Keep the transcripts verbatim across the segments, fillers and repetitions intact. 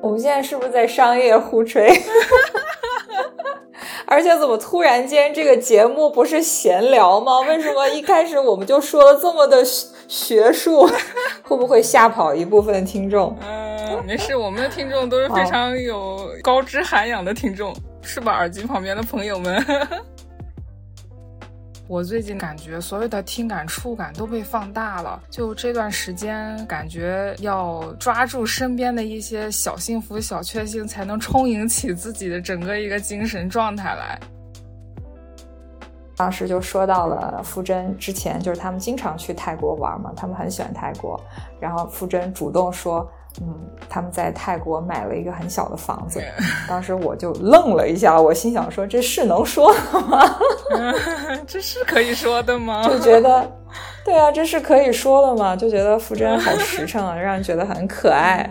我们现在是不是在商业互吹？而且怎么突然间这个节目不是闲聊吗？为什么一开始我们就说了这么的学术？会不会吓跑一部分听众？ 嗯，没事，我们的听众都是非常有高知涵养的听众，是吧？耳机旁边的朋友们。我最近感觉所有的听感触感都被放大了，就这段时间感觉要抓住身边的一些小幸福小确幸，才能充盈起自己的整个一个精神状态来。 当时就说到了馥甄之前就是他们经常去泰国玩嘛，他们很喜欢泰国，然后馥甄主动说嗯，他们在泰国买了一个很小的房子，当时我就愣了一下，我心想说这是能说的吗？ 这是可以说的吗？ 就觉得对啊，这是可以说的吗？就觉得馥甄好实诚啊，让人觉得很可爱。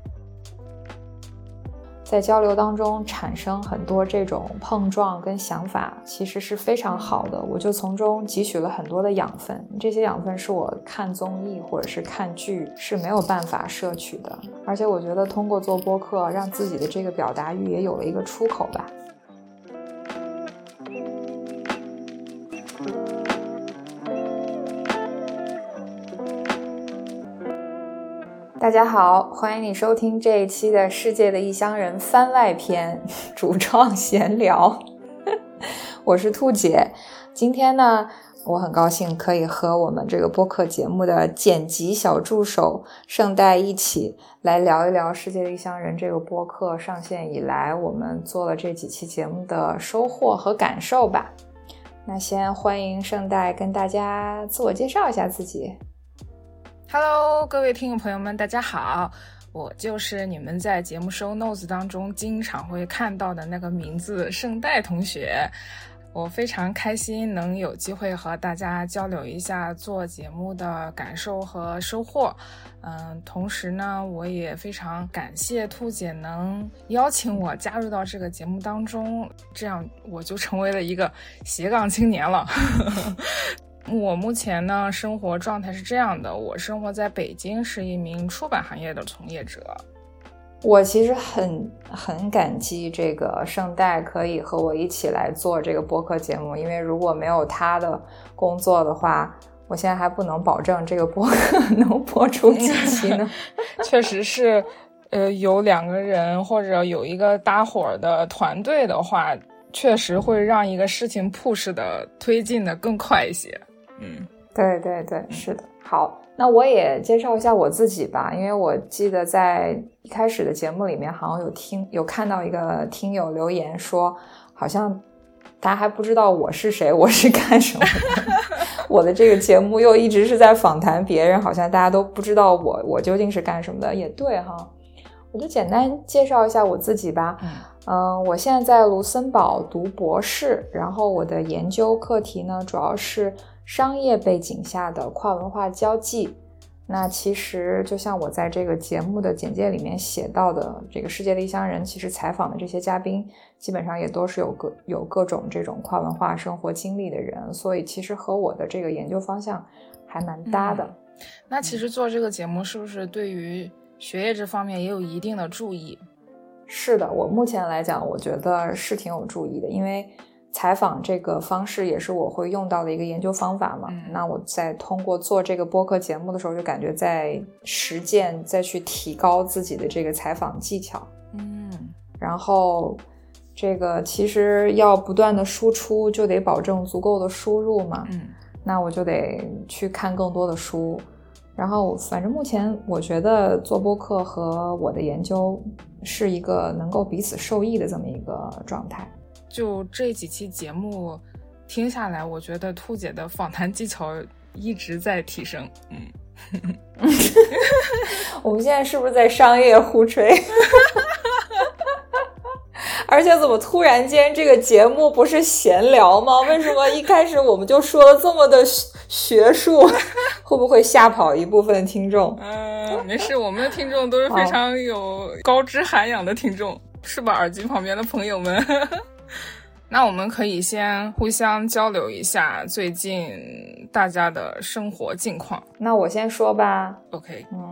在交流当中产生很多这种碰撞跟想法，其实是非常好的，我就从中汲取了很多的养分，这些养分是我看综艺或者是看剧是没有办法摄取的，而且我觉得通过做播客让自己的这个表达欲也有了一个出口吧。大家好，欢迎你收听这一期的世界的异乡人番外篇主创闲聊。我是兔姐，今天呢我很高兴可以和我们这个播客节目的剪辑小助手圣代一起来聊一聊世界的异乡人这个播客上线以来我们做了这几期节目的收获和感受吧。那先欢迎圣代跟大家自我介绍一下自己。 Hello， 各位听众朋友们，大家好，我就是你们在节目 show notes 当中经常会看到的那个名字圣代同学。我非常开心能有机会和大家交流一下做节目的感受和收获。嗯，同时呢，我也非常感谢兔姐能邀请我加入到这个节目当中，这样我就成为了一个斜杠青年了。我目前呢生活状态是这样的，我生活在北京，是一名出版行业的从业者。 我其实很很感激这个圣代可以和我一起来做这个播客节目，因为如果没有他的工作的话，我现在还不能保证这个播客能播出几期呢。 确实是呃，有两个人或者有一个搭伙的团队的话，确实会让一个事情 push 的推进的更快一些。嗯， 对对对，是的。好，那我也介绍一下我自己吧，因为我记得在一开始的节目里面好像有听有看到一个听友留言说，好像大家还不知道我是谁，我是干什么的。我的这个节目又一直是在访谈别人，好像大家都不知道我我究竟是干什么的。也对哈，我就简单介绍一下我自己吧。嗯嗯，我现在在卢森堡读博士，然后我的研究课题呢主要是商业背景下的跨文化交际。那其实就像我在这个节目的简介里面写到的，这个世界的异乡人其实采访的这些嘉宾基本上也都是有各有各种这种跨文化生活经历的人，所以其实和我的这个研究方向还蛮搭的。 嗯，那其实做这个节目是不是对于学业这方面也有一定的注意？ 是的，我目前来讲我觉得是挺有注意的，因为采访这个方式也是我会用到的一个研究方法嘛。嗯，那我在通过做这个播客节目的时候就感觉在实践，再去提高自己的这个采访技巧。 嗯， 然后这个其实要不断的输出就得保证足够的输入嘛。 嗯， 那我就得去看更多的书，然后反正目前我觉得做播客和我的研究是一个能够彼此受益的这么一个状态。 就这几期节目听下来，我觉得兔姐的访谈技巧一直在提升。嗯， 我们现在是不是在商业互吹？而且怎么突然间这个节目不是闲聊吗？为什么一开始我们就说了这么的学术？会不会吓跑一部分听众？ 嗯，没事，我们的听众都是非常有高知涵养的听众，是吧？耳机旁边的朋友们。那我们可以先互相交流一下最近大家的生活近况。 那我先说吧。 OK。 嗯，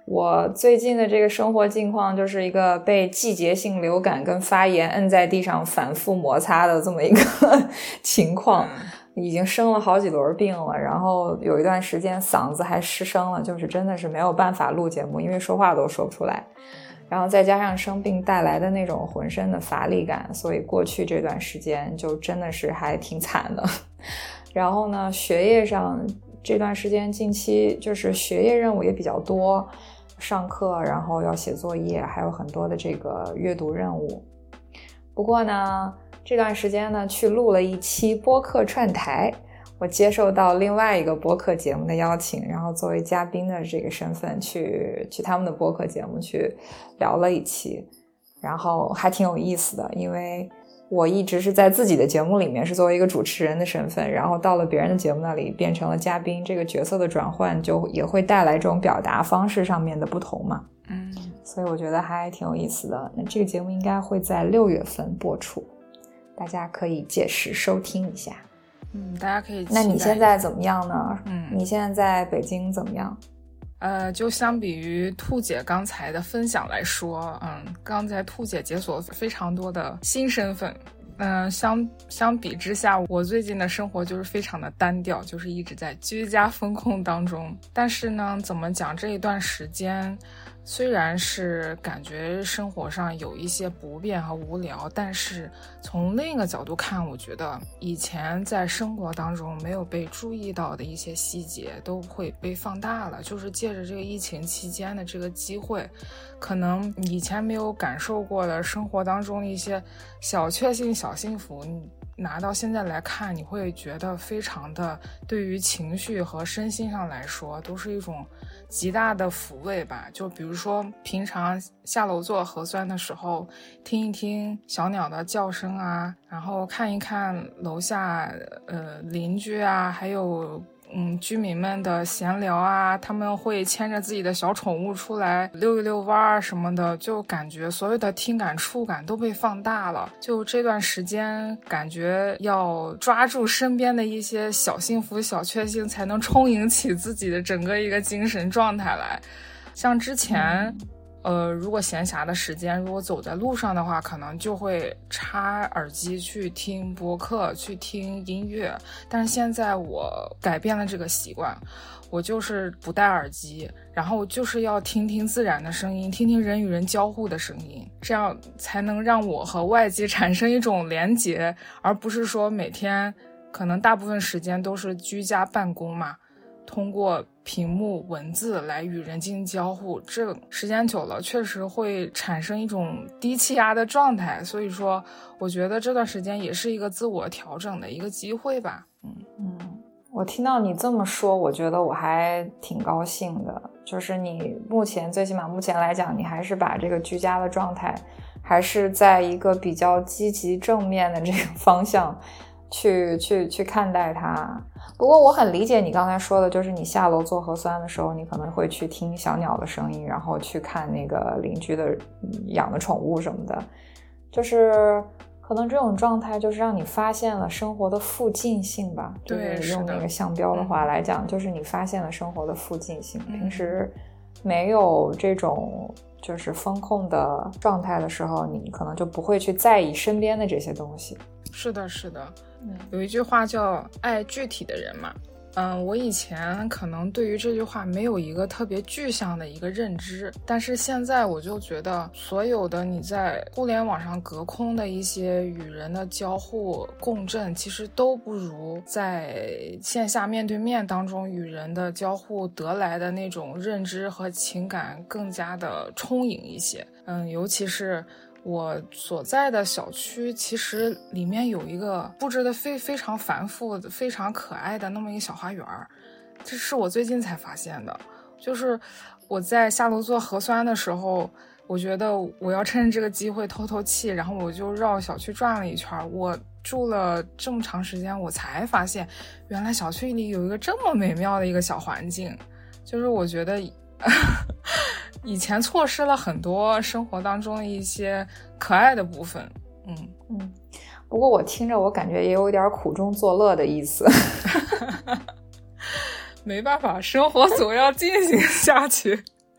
我最近的这个生活境况就是一个被季节性流感跟发炎摁在地上反复摩擦的这么一个情况，已经生了好几轮病了，然后有一段时间嗓子还失声了，就是真的是没有办法录节目，因为说话都说不出来，然后再加上生病带来的那种浑身的乏力感，所以过去这段时间就真的是还挺惨的。然后呢，学业上这段时间近期就是学业任务也比较多，上课然后要写作业，还有很多的这个阅读任务。不过呢这段时间呢去录了一期播客串台，我接受到另外一个播客节目的邀请，然后作为嘉宾的这个身份去去他们的播客节目去聊了一期，然后还挺有意思的，因为我一直是在自己的节目里面是作为一个主持人的身份，然后到了别人的节目那里变成了嘉宾，这个角色的转换就也会带来这种表达方式上面的不同嘛。 嗯， 所以我觉得还挺有意思的。那这个节目应该会在六月份播出，大家可以届时收听一下。 嗯，大家可以期待。 那你现在怎么样呢？ 嗯， 你现在在北京怎么样？ 呃，就相比于兔姐刚才的分享来说，嗯，刚才兔姐解锁非常多的新身份，嗯、呃，相相比之下，我最近的生活就是非常的单调，就是一直在居家风控当中。但是呢，怎么讲，这一段时间虽然是感觉生活上有一些不便和无聊，但是从另一个角度看，我觉得以前在生活当中没有被注意到的一些细节都会被放大了，就是借着这个疫情期间的这个机会，可能以前没有感受过的生活当中的一些小确幸、小幸福，你拿到现在来看，你会觉得非常的，对于情绪和身心上来说都是一种极大的抚慰吧。就比如说平常下楼做核酸的时候，听一听小鸟的叫声啊，然后看一看楼下呃邻居啊，还有嗯，居民们的闲聊啊，他们会牵着自己的小宠物出来溜一溜弯儿什么的，就感觉所有的听感触感都被放大了。就这段时间感觉要抓住身边的一些小幸福小确幸，才能充盈起自己的整个一个精神状态来。像之前呃，如果闲暇的时间，如果走在路上的话，可能就会插耳机去听播客，去听音乐。但是现在我改变了这个习惯，我就是不戴耳机，然后就是要听听自然的声音，听听人与人交互的声音，这样才能让我和外界产生一种连结，而不是说每天可能大部分时间都是居家办公嘛，通过屏幕文字来与人进行交互，这时间久了确实会产生一种低气压的状态，所以说我觉得这段时间也是一个自我调整的一个机会吧。嗯嗯，我听到你这么说，我觉得我还挺高兴的，就是你目前最起码目前来讲，你还是把这个居家的状态还是在一个比较积极正面的这个方向去去去看待它。不过我很理解你刚才说的，就是你下楼做核酸的时候，你可能会去听小鸟的声音，然后去看那个邻居的养的宠物什么的，就是可能这种状态就是让你发现了生活的附近性吧。 对， 就是用那个项标的话来讲，就是你发现了生活的附近性。 嗯、 平时没有这种就是风控的状态的时候，你可能就不会去在意身边的这些东西。 是的，是的。有一句话叫爱具体的人嘛，嗯，我以前可能对于这句话没有一个特别具象的一个认知，但是现在我就觉得所有的你在互联网上隔空的一些与人的交互共振，其实都不如在线下面对面当中与人的交互得来的那种认知和情感更加的充盈一些。嗯，尤其是我所在的小区，其实里面有一个布置的非非常繁复、非常可爱的那么一个小花园，这是我最近才发现的。就是我在下楼做核酸的时候，我觉得我要趁着这个机会透透气，然后我就绕小区转了一圈。我住了这么长时间，我才发现原来小区里有一个这么美妙的一个小环境。就是我觉得以前错失了很多生活当中的一些可爱的部分。嗯嗯，不过我听着我感觉也有一点苦中作乐的意思。 没办法，生活总要进行下去，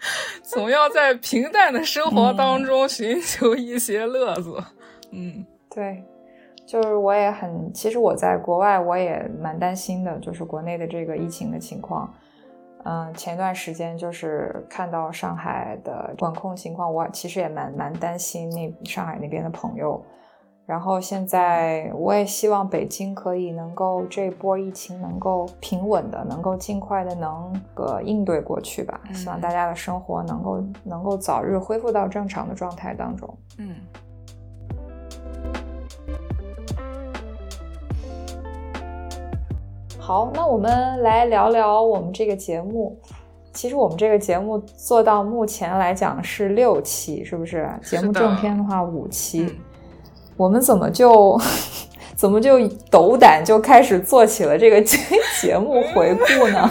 总要在平淡的生活当中寻求一些乐子。嗯， 对，就是我也很，其实我在国外我也蛮担心的，就是国内的这个疫情的情况。嗯，前段时间就是看到上海的管控情况，我其实也蛮蛮担心那上海那边的朋友。然后现在我也希望北京可以能够这波疫情能够平稳的，能够尽快的能个应对过去吧。希望大家的生活能够能够早日恢复到正常的状态当中。 嗯。 好，那我们来聊聊我们这个节目。其实我们这个节目做到目前来讲是六期，是不是？节目正片的话五期。嗯，我们怎么就怎么就斗胆就开始做起了这个节目回顾呢？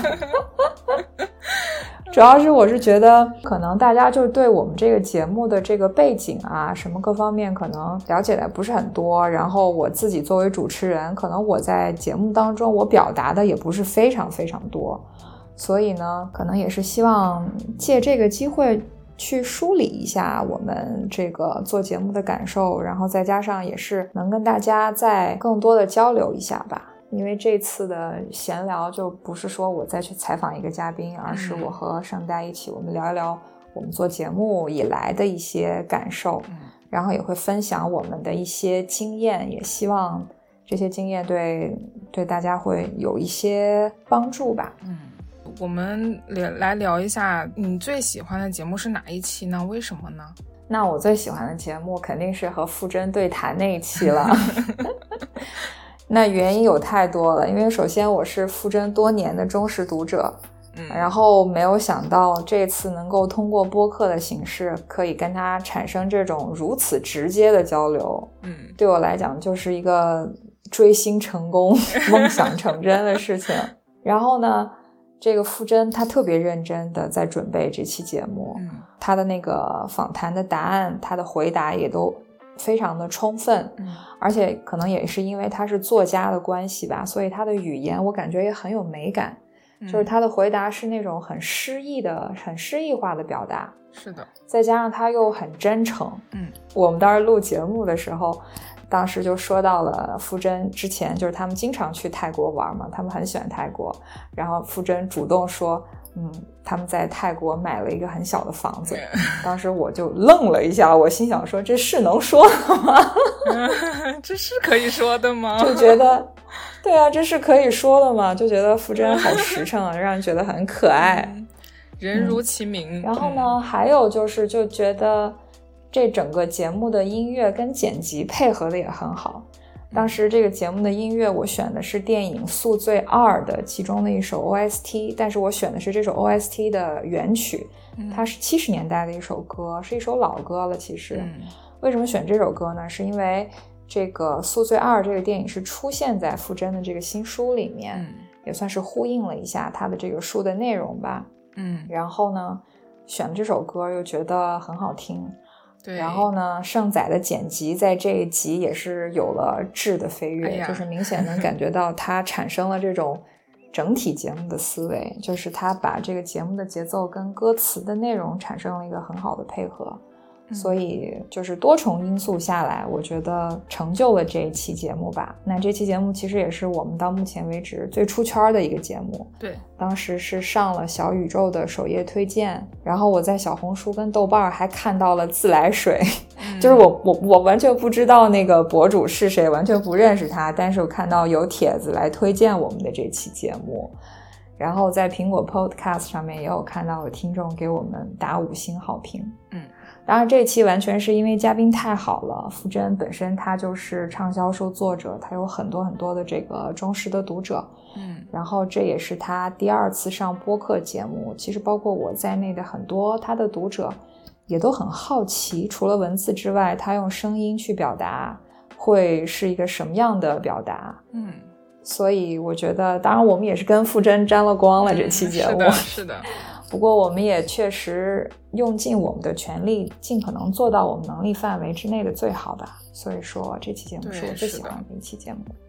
主要是我是觉得可能大家就对我们这个节目的这个背景啊什么各方面可能了解的不是很多，然后我自己作为主持人，可能我在节目当中我表达的也不是非常非常多，所以呢可能也是希望借这个机会去梳理一下我们这个做节目的感受，然后再加上也是能跟大家再更多的交流一下吧。因为这次的闲聊就不是说我再去采访一个嘉宾，而是我和圣代一起我们聊一聊我们做节目以来的一些感受，然后也会分享我们的一些经验，也希望这些经验对对大家会有一些帮助吧。 嗯，我们来聊一下你最喜欢的节目是哪一期呢？为什么呢？ 那我最喜欢的节目肯定是和傅真对谈那一期了。那原因有太多了，因为首先我是傅真多年的忠实读者，嗯，然后没有想到这次能够通过播客的形式可以跟他产生这种如此直接的交流，嗯，对我来讲就是一个追星成功梦想成真的事情。然后呢这个傅真他特别认真的在准备这期节目，嗯，他的那个访谈的答案，他的回答也都非常的充分，嗯，而且可能也是因为他是作家的关系吧，所以他的语言我感觉也很有美感，嗯，就是他的回答是那种很诗意的很诗意化的表达， 是的， 再加上他又很真诚，嗯，我们当时录节目的时候当时就说到了傅真之前就是他们经常去泰国玩嘛，他们很喜欢泰国，然后傅真主动说嗯，他们在泰国买了一个很小的房子，当时我就愣了一下，我心想说这是能说的吗？ 这是可以说的吗？ 就觉得对啊，这是可以说的吗？就觉得傅真好实诚啊，让人觉得很可爱， 嗯，人如其名， 嗯，然后呢，嗯，还有就是就觉得这整个节目的音乐跟剪辑配合的也很好。当时这个节目的音乐我选的是电影《宿醉二》的其中的一首 O S T， 但是我选的是这首 O S T 的原曲，它是七十年代的一首歌，是一首老歌了其实，嗯，为什么选这首歌呢？是因为这个《宿醉二》这个电影是出现在傅真的这个新书里面，嗯，也算是呼应了一下他的这个书的内容吧，嗯，然后呢选这首歌又觉得很好听，对，然后呢盛仔的剪辑在这一集也是有了质的飞跃，哎，就是明显能感觉到他产生了这种整体节目的思维，就是他把这个节目的节奏跟歌词的内容产生了一个很好的配合，嗯，所以就是多重因素下来我觉得成就了这一期节目吧。那这期节目其实也是我们到目前为止最出圈的一个节目， 对， 当时是上了小宇宙的首页推荐，然后我在小红书跟豆瓣还看到了自来水，嗯，就是我我我完全不知道那个博主是谁，完全不认识他，但是我看到有帖子来推荐我们的这期节目，然后在苹果 Podcast 上面也有看到有听众给我们打五星好评，嗯，当然这期完全是因为嘉宾太好了，傅真本身他就是畅销书作者，他有很多很多的这个忠实的读者，嗯，然后这也是他第二次上播客节目，其实包括我在内的很多他的读者也都很好奇，除了文字之外他用声音去表达会是一个什么样的表达，嗯，所以我觉得当然我们也是跟傅真沾了光了，嗯，这期节目， 是的是的， 不过我们也确实用尽我们的全力，尽可能做到我们能力范围之内的最好吧。所以说这期节目是我最喜欢的一期节目。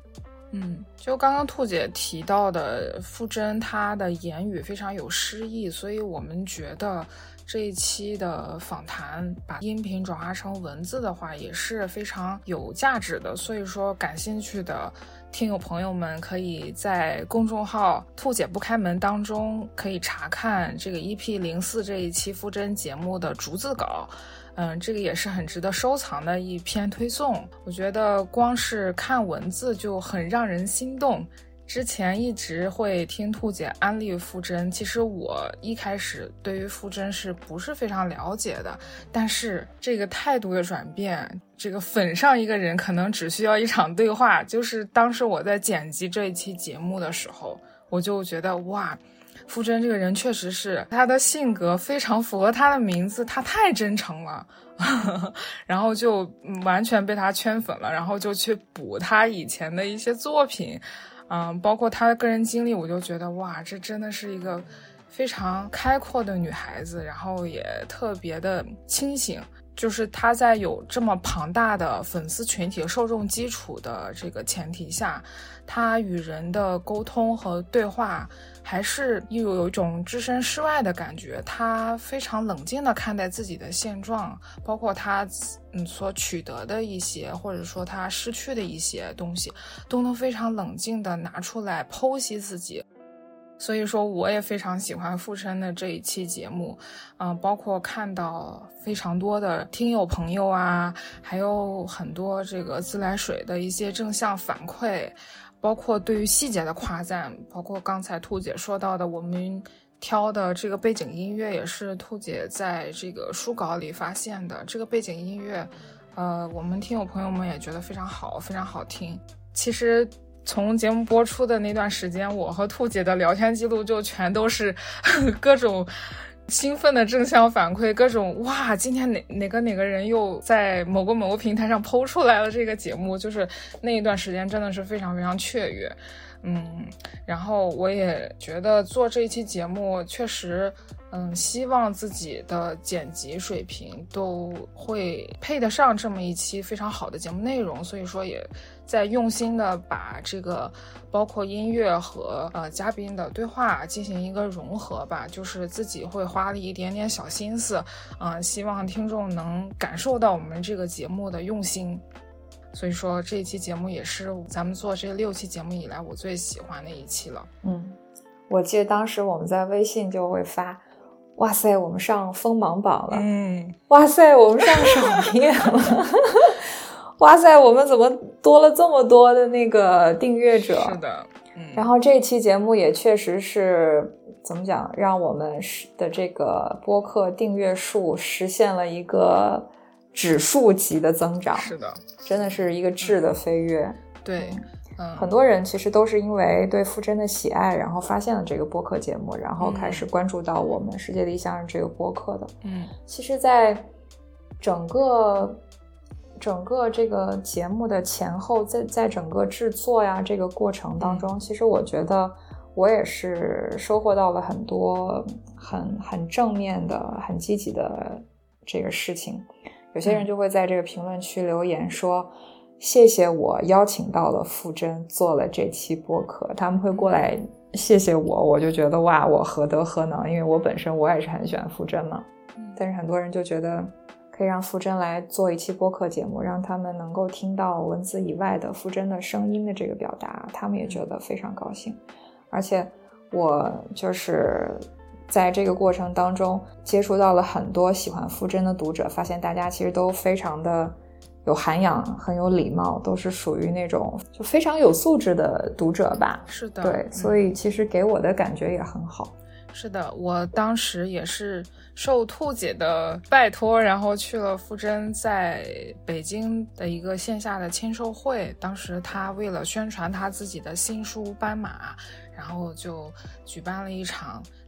嗯，就刚刚兔姐提到的傅真，她的言语非常有诗意，所以我们觉得这一期的访谈把音频转化成文字的话也是非常有价值的，所以说感兴趣的听友朋友们可以在公众号兔姐不开门当中可以查看这个 E P 零四 这一期傅真节目的逐字稿。嗯，这个也是很值得收藏的一篇推送。我觉得光是看文字就很让人心动。之前一直会听兔姐安利傅真，其实我一开始对于傅真是不是非常了解的，但是这个态度的转变，这个粉上一个人可能只需要一场对话。就是当时我在剪辑这一期节目的时候，我就觉得哇，傅真这个人确实是他的性格非常符合他的名字，他太真诚了然后就完全被他圈粉了，然后就去补他以前的一些作品，嗯，包括他的个人经历，我就觉得哇，这真的是一个非常开阔的女孩子，然后也特别的清醒。就是她在有这么庞大的粉丝群体、受众基础的这个前提下，她与人的沟通和对话还是又有一种置身事外的感觉。她非常冷静地看待自己的现状，包括她嗯所取得的一些，或者说她失去的一些东西，都能非常冷静地拿出来剖析自己。所以说我也非常喜欢傅真的这一期节目，嗯、呃，包括看到非常多的听友朋友啊，还有很多这个自来水的一些正向反馈，包括对于细节的夸赞，包括刚才兔姐说到的我们挑的这个背景音乐也是兔姐在这个书稿里发现的，这个背景音乐呃，我们听友朋友们也觉得非常好，非常好听。其实从节目播出的那段时间，我和兔姐的聊天记录就全都是呵呵各种兴奋的正向反馈，各种哇，今天哪哪个哪个人又在某个某个平台上 po 出来了这个节目，就是那一段时间真的是非常非常雀跃。嗯，然后我也觉得做这一期节目确实嗯，希望自己的剪辑水平都会配得上这么一期非常好的节目内容，所以说也在用心的把这个包括音乐和呃嘉宾的对话进行一个融合吧，就是自己会花了一点点小心思，啊、呃，希望听众能感受到我们这个节目的用心。所以说这一期节目也是咱们做这六期节目以来我最喜欢的一期了。 嗯，我记得当时我们在微信就会发，哇塞，我们上锋芒榜了， 嗯， 哇塞，我们上首页了哇塞，我们怎么多了这么多的那个订阅者？ 是的，嗯， 然后这期节目也确实是怎么讲，让我们的这个播客订阅数实现了一个指数级的增长。 是的， 真的是一个质的飞跃。 嗯、对。嗯， 很多人其实都是因为对傅真的喜爱，然后发现了这个播客节目，然后开始关注到我们世界理想人这个播客的。 嗯， 其实在整个整个这个节目的前后，在在整个制作呀这个过程当中、嗯、其实我觉得我也是收获到了很多很很正面的很积极的这个事情。有些人就会在这个评论区留言说、嗯，谢谢我邀请到了傅真做了这期播客，他们会过来谢谢我，我就觉得哇，我何德何能，因为我本身我也是很喜欢傅真嘛。但是很多人就觉得可以让傅真来做一期播客节目，让他们能够听到文字以外的傅真的声音的这个表达，他们也觉得非常高兴。而且我就是在这个过程当中接触到了很多喜欢傅真的读者，发现大家其实都非常的有涵养，很有礼貌，都是属于那种就非常有素质的读者吧。 是的， 对、嗯、所以其实给我的感觉也很好。 是的，我当时也是受兔姐的拜托，然后去了傅真在北京的一个线下的签售会，当时他为了宣传他自己的新书《斑马》，然后就举办了一场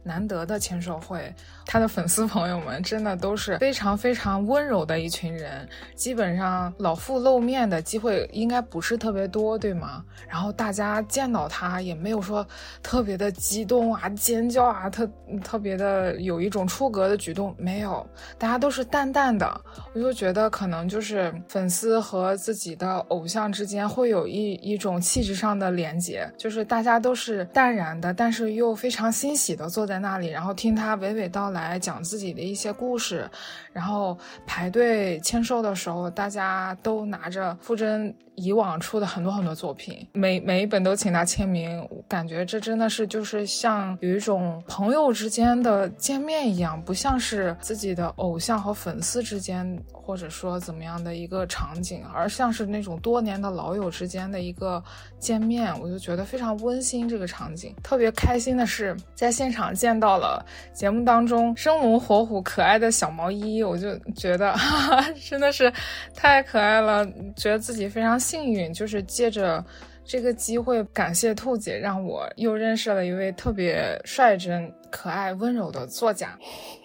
难得的签售会，他的粉丝朋友们真的都是非常非常温柔的一群人，基本上老傅露面的机会应该不是特别多，对吗？然后大家见到他也没有说特别的激动啊、尖叫啊，特特别的有一种出格的举动，没有，大家都是淡淡的。我就觉得可能就是粉丝和自己的偶像之间会有一一种气质上的连结，就是大家都是淡然的，但是又非常欣喜的坐在那里，然后听他娓娓道来，讲自己的一些故事。然后排队签售的时候，大家都拿着傅真以往出的很多很多作品，每每一本都请他签名，感觉这真的是就是像有一种朋友之间的见面一样，不像是自己的偶像和粉丝之间或者说怎么样的一个场景，而像是那种多年的老友之间的一个见面，我就觉得非常温馨。这个场景特别开心的是在现场见到了节目当中生龙活虎可爱的小毛衣，我就觉得哈哈，真的是太可爱了，觉得自己非常幸运，就是借着这个机会感谢兔姐，让我又认识了一位特别率真可爱温柔的作家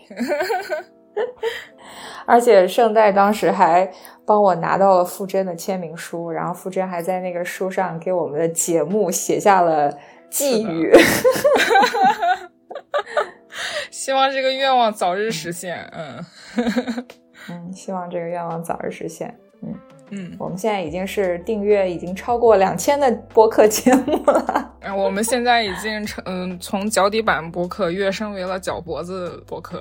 而且圣代当时还帮我拿到了傅真的签名书，然后傅真还在那个书上给我们的节目写下了寄语希望这个愿望早日实现。嗯嗯，希望这个愿望早日实现。嗯嗯， 我们现在已经是订阅已经超过两千的播客节目了。 我们现在已经嗯从脚底板播客跃升为了脚脖子播客。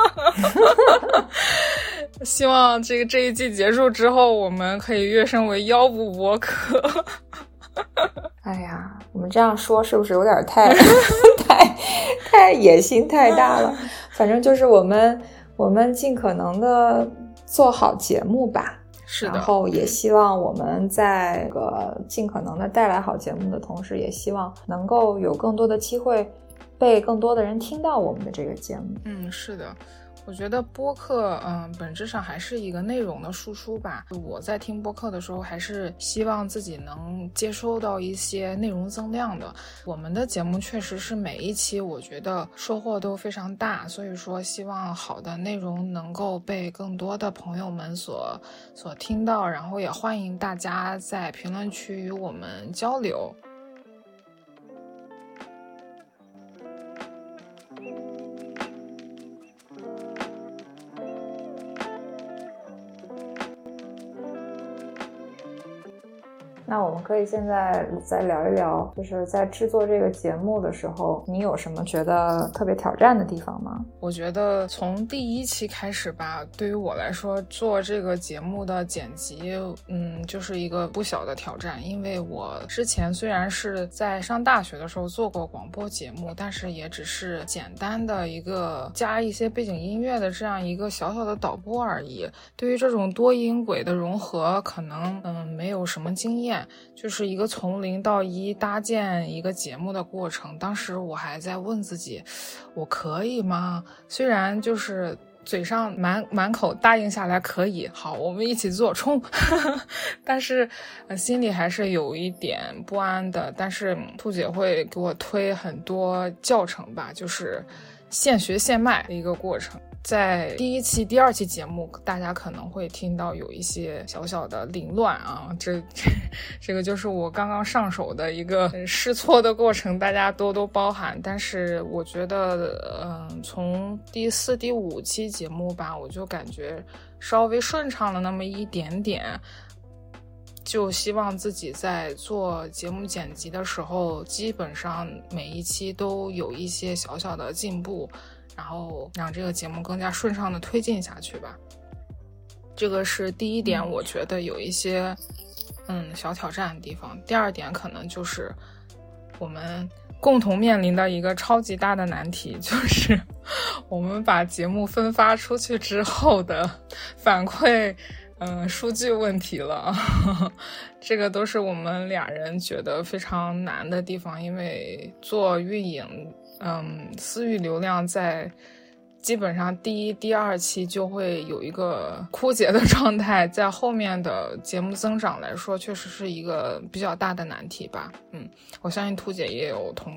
希望这个这一季结束之后，我们可以跃升为腰部播客。 哎呀，我们这样说是不是有点太太太野心太大了？反正就是我们我们尽可能的做好节目吧。 是的， 然后也希望我们在这个尽可能的带来好节目的同时，也希望能够有更多的机会被更多的人听到我们的这个节目。 嗯，是的。我觉得播客嗯，本质上还是一个内容的输出吧。我在听播客的时候，还是希望自己能接收到一些内容增量的。我们的节目确实是每一期我觉得收获都非常大，所以说希望好的内容能够被更多的朋友们所所听到，然后也欢迎大家在评论区与我们交流。 那我们可以现在再聊一聊，就是在制作这个节目的时候，你有什么觉得特别挑战的地方吗？ 我觉得从第一期开始吧，对于我来说做这个节目的剪辑嗯，就是一个不小的挑战。因为我之前虽然是在上大学的时候做过广播节目，但是也只是简单的一个加一些背景音乐的这样一个小小的导播而已。对于这种多音轨的融合可能嗯没有什么经验，就是一个从零到一搭建一个节目的过程。当时我还在问自己，我可以吗？虽然就是嘴上满满口答应下来可以，好，我们一起做，冲！但是、呃、心里还是有一点不安的。但是兔姐会给我推很多教程吧，就是现学现卖的一个过程。在第一期第二期节目大家可能会听到有一些小小的凌乱啊，这这个就是我刚刚上手的一个试错的过程，大家多多包涵。但是我觉得嗯，从第四第五期节目吧，我就感觉稍微顺畅了那么一点点，就希望自己在做节目剪辑的时候基本上每一期都有一些小小的进步，然后让这个节目更加顺畅的推进下去吧。这个是第一点，我觉得有一些嗯小挑战的地方。第二点可能就是我们共同面临的一个超级大的难题，就是我们把节目分发出去之后的反馈嗯数据问题了。这个都是我们俩人觉得非常难的地方。因为做运营嗯，私域流量在基本上第一、第二期就会有一个枯竭的状态，在后面的节目增长来说，确实是一个比较大的难题吧。嗯，我相信兔姐也有同感。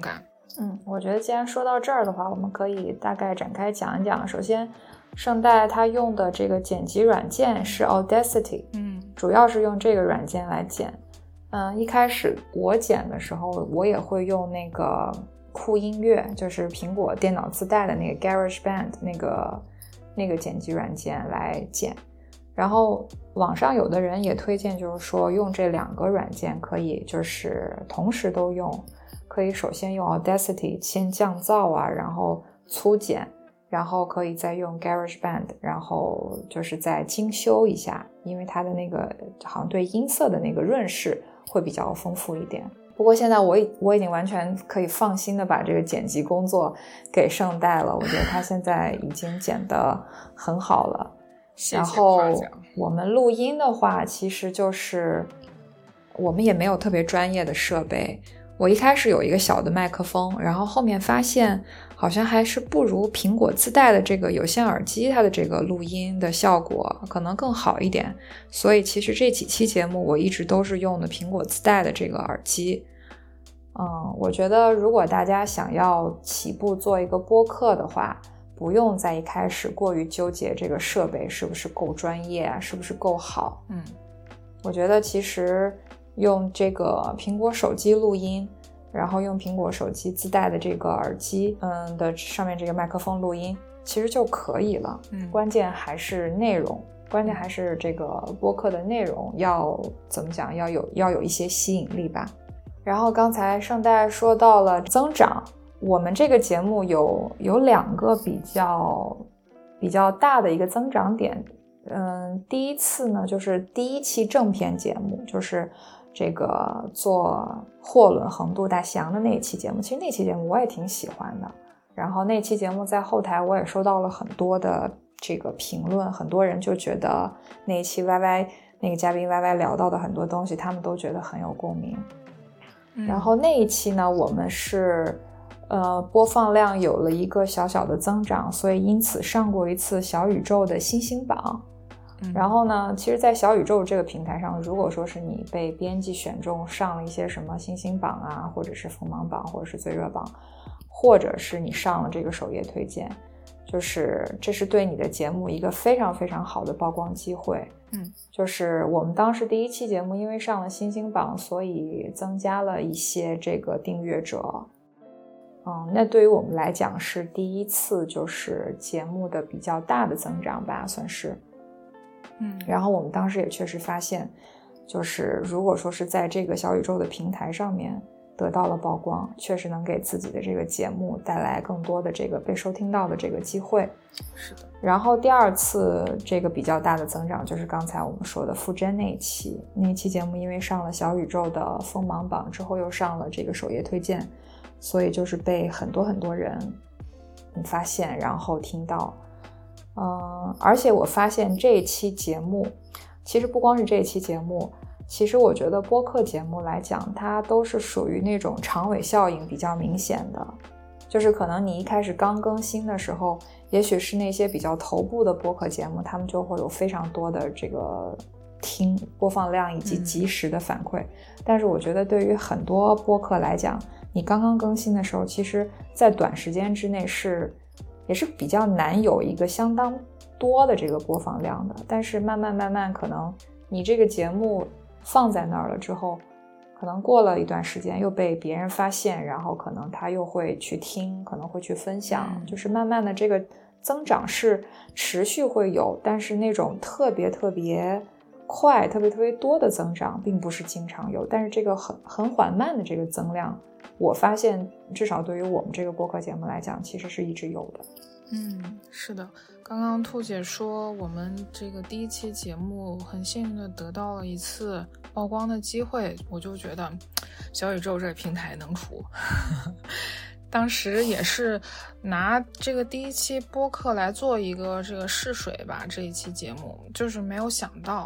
嗯，我觉得既然说到这儿的话，我们可以大概展开讲一讲。首先，圣代它用的这个剪辑软件是 Audacity， 嗯， 主要是用这个软件来剪。嗯，一开始我剪的时候，我也会用那个酷音乐，就是苹果电脑自带的那个 GarageBand 那个那个剪辑软件来剪。然后网上有的人也推荐，就是说用这两个软件可以就是同时都用，可以首先用 Audacity 先降噪啊，然后粗剪，然后可以再用 GarageBand， 然后就是再精修一下，因为它的那个好像对音色的那个润饰会比较丰富一点。不过现在我已我已经完全可以放心的把这个剪辑工作给圣代了，我觉得他现在已经剪得很好了。然后我们录音的话，其实就是我们也没有特别专业的设备。我一开始有一个小的麦克风，然后后面发现好像还是不如苹果自带的这个有线耳机它的这个录音的效果可能更好一点，所以其实这几期节目我一直都是用的苹果自带的这个耳机。嗯，我觉得如果大家想要起步做一个播客的话，不用在一开始过于纠结这个设备是不是够专业啊，是不是够好。 嗯， 我觉得其实用这个苹果手机录音，然后用苹果手机自带的这个耳机，嗯的上面这个麦克风录音，其实就可以了。 嗯， 关键还是内容，关键还是这个播客的内容要怎么讲，要有要有一些吸引力吧。然后刚才圣代说到了增长，我们这个节目有有两个比较比较大的一个增长点。嗯，第一次呢，就是第一期正片节目，就是这个做货轮横渡大西洋的那一期节目。其实那期节目我也挺喜欢的，然后那期节目在后台我也收到了很多的这个评论，很多人就觉得那一期 Y Y 那个嘉宾 Y Y 聊到的很多东西，他们都觉得很有共鸣。 嗯、 然后那一期呢，我们是呃播放量有了一个小小的增长，所以因此上过一次小宇宙的星星榜。 嗯、 然后呢，其实在小宇宙这个平台上，如果说是你被编辑选中上了一些什么星星榜啊，或者是锋芒榜，或者是最热榜，或者是你上了这个首页推荐，就是这是对你的节目一个非常非常好的曝光机会。 嗯， 就是我们当时第一期节目因为上了星星榜，所以增加了一些这个订阅者。嗯，那对于我们来讲是第一次就是节目的比较大的增长吧，算是。 嗯， 然后我们当时也确实发现，就是如果说是在这个小宇宙的平台上面得到了曝光，确实能给自己的这个节目带来更多的这个被收听到的这个机会。 是的。 然后第二次这个比较大的增长就是刚才我们说的傅真那一期，那一期节目因为上了小宇宙的锋芒榜之后又上了这个首页推荐，所以就是被很多很多人发现然后听到。嗯，而且我发现这一期节目其实不光是这一期节目，其实我觉得播客节目来讲它都是属于那种长尾效应比较明显的，就是可能你一开始刚更新的时候，也许是那些比较头部的播客节目，他们就会有非常多的这个听播放量以及及时的反馈、嗯、但是我觉得对于很多播客来讲，你刚刚更新的时候，其实在短时间之内是也是比较难有一个相当多的这个播放量的，但是慢慢慢慢可能你这个节目放在那儿了之后，可能过了一段时间又被别人发现，然后可能他又会去听，可能会去分享、嗯、就是慢慢的这个增长是持续会有，但是那种特别特别快特别特别多的增长并不是经常有，但是这个很很缓慢的这个增量，我发现至少对于我们这个播客节目来讲其实是一直有的。 嗯，是的，刚刚兔姐说我们这个第一期节目很幸运的得到了一次曝光的机会，我就觉得小宇宙这个平台能出当时也是拿这个第一期播客来做一个这个试水吧，这一期节目就是没有想到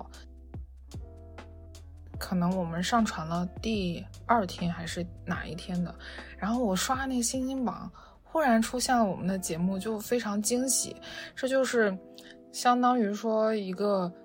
可能我们上传了第二天还是哪一天的，然后我刷那个星星榜忽然出现了我们的节目，就非常惊喜。这就是相当于说一个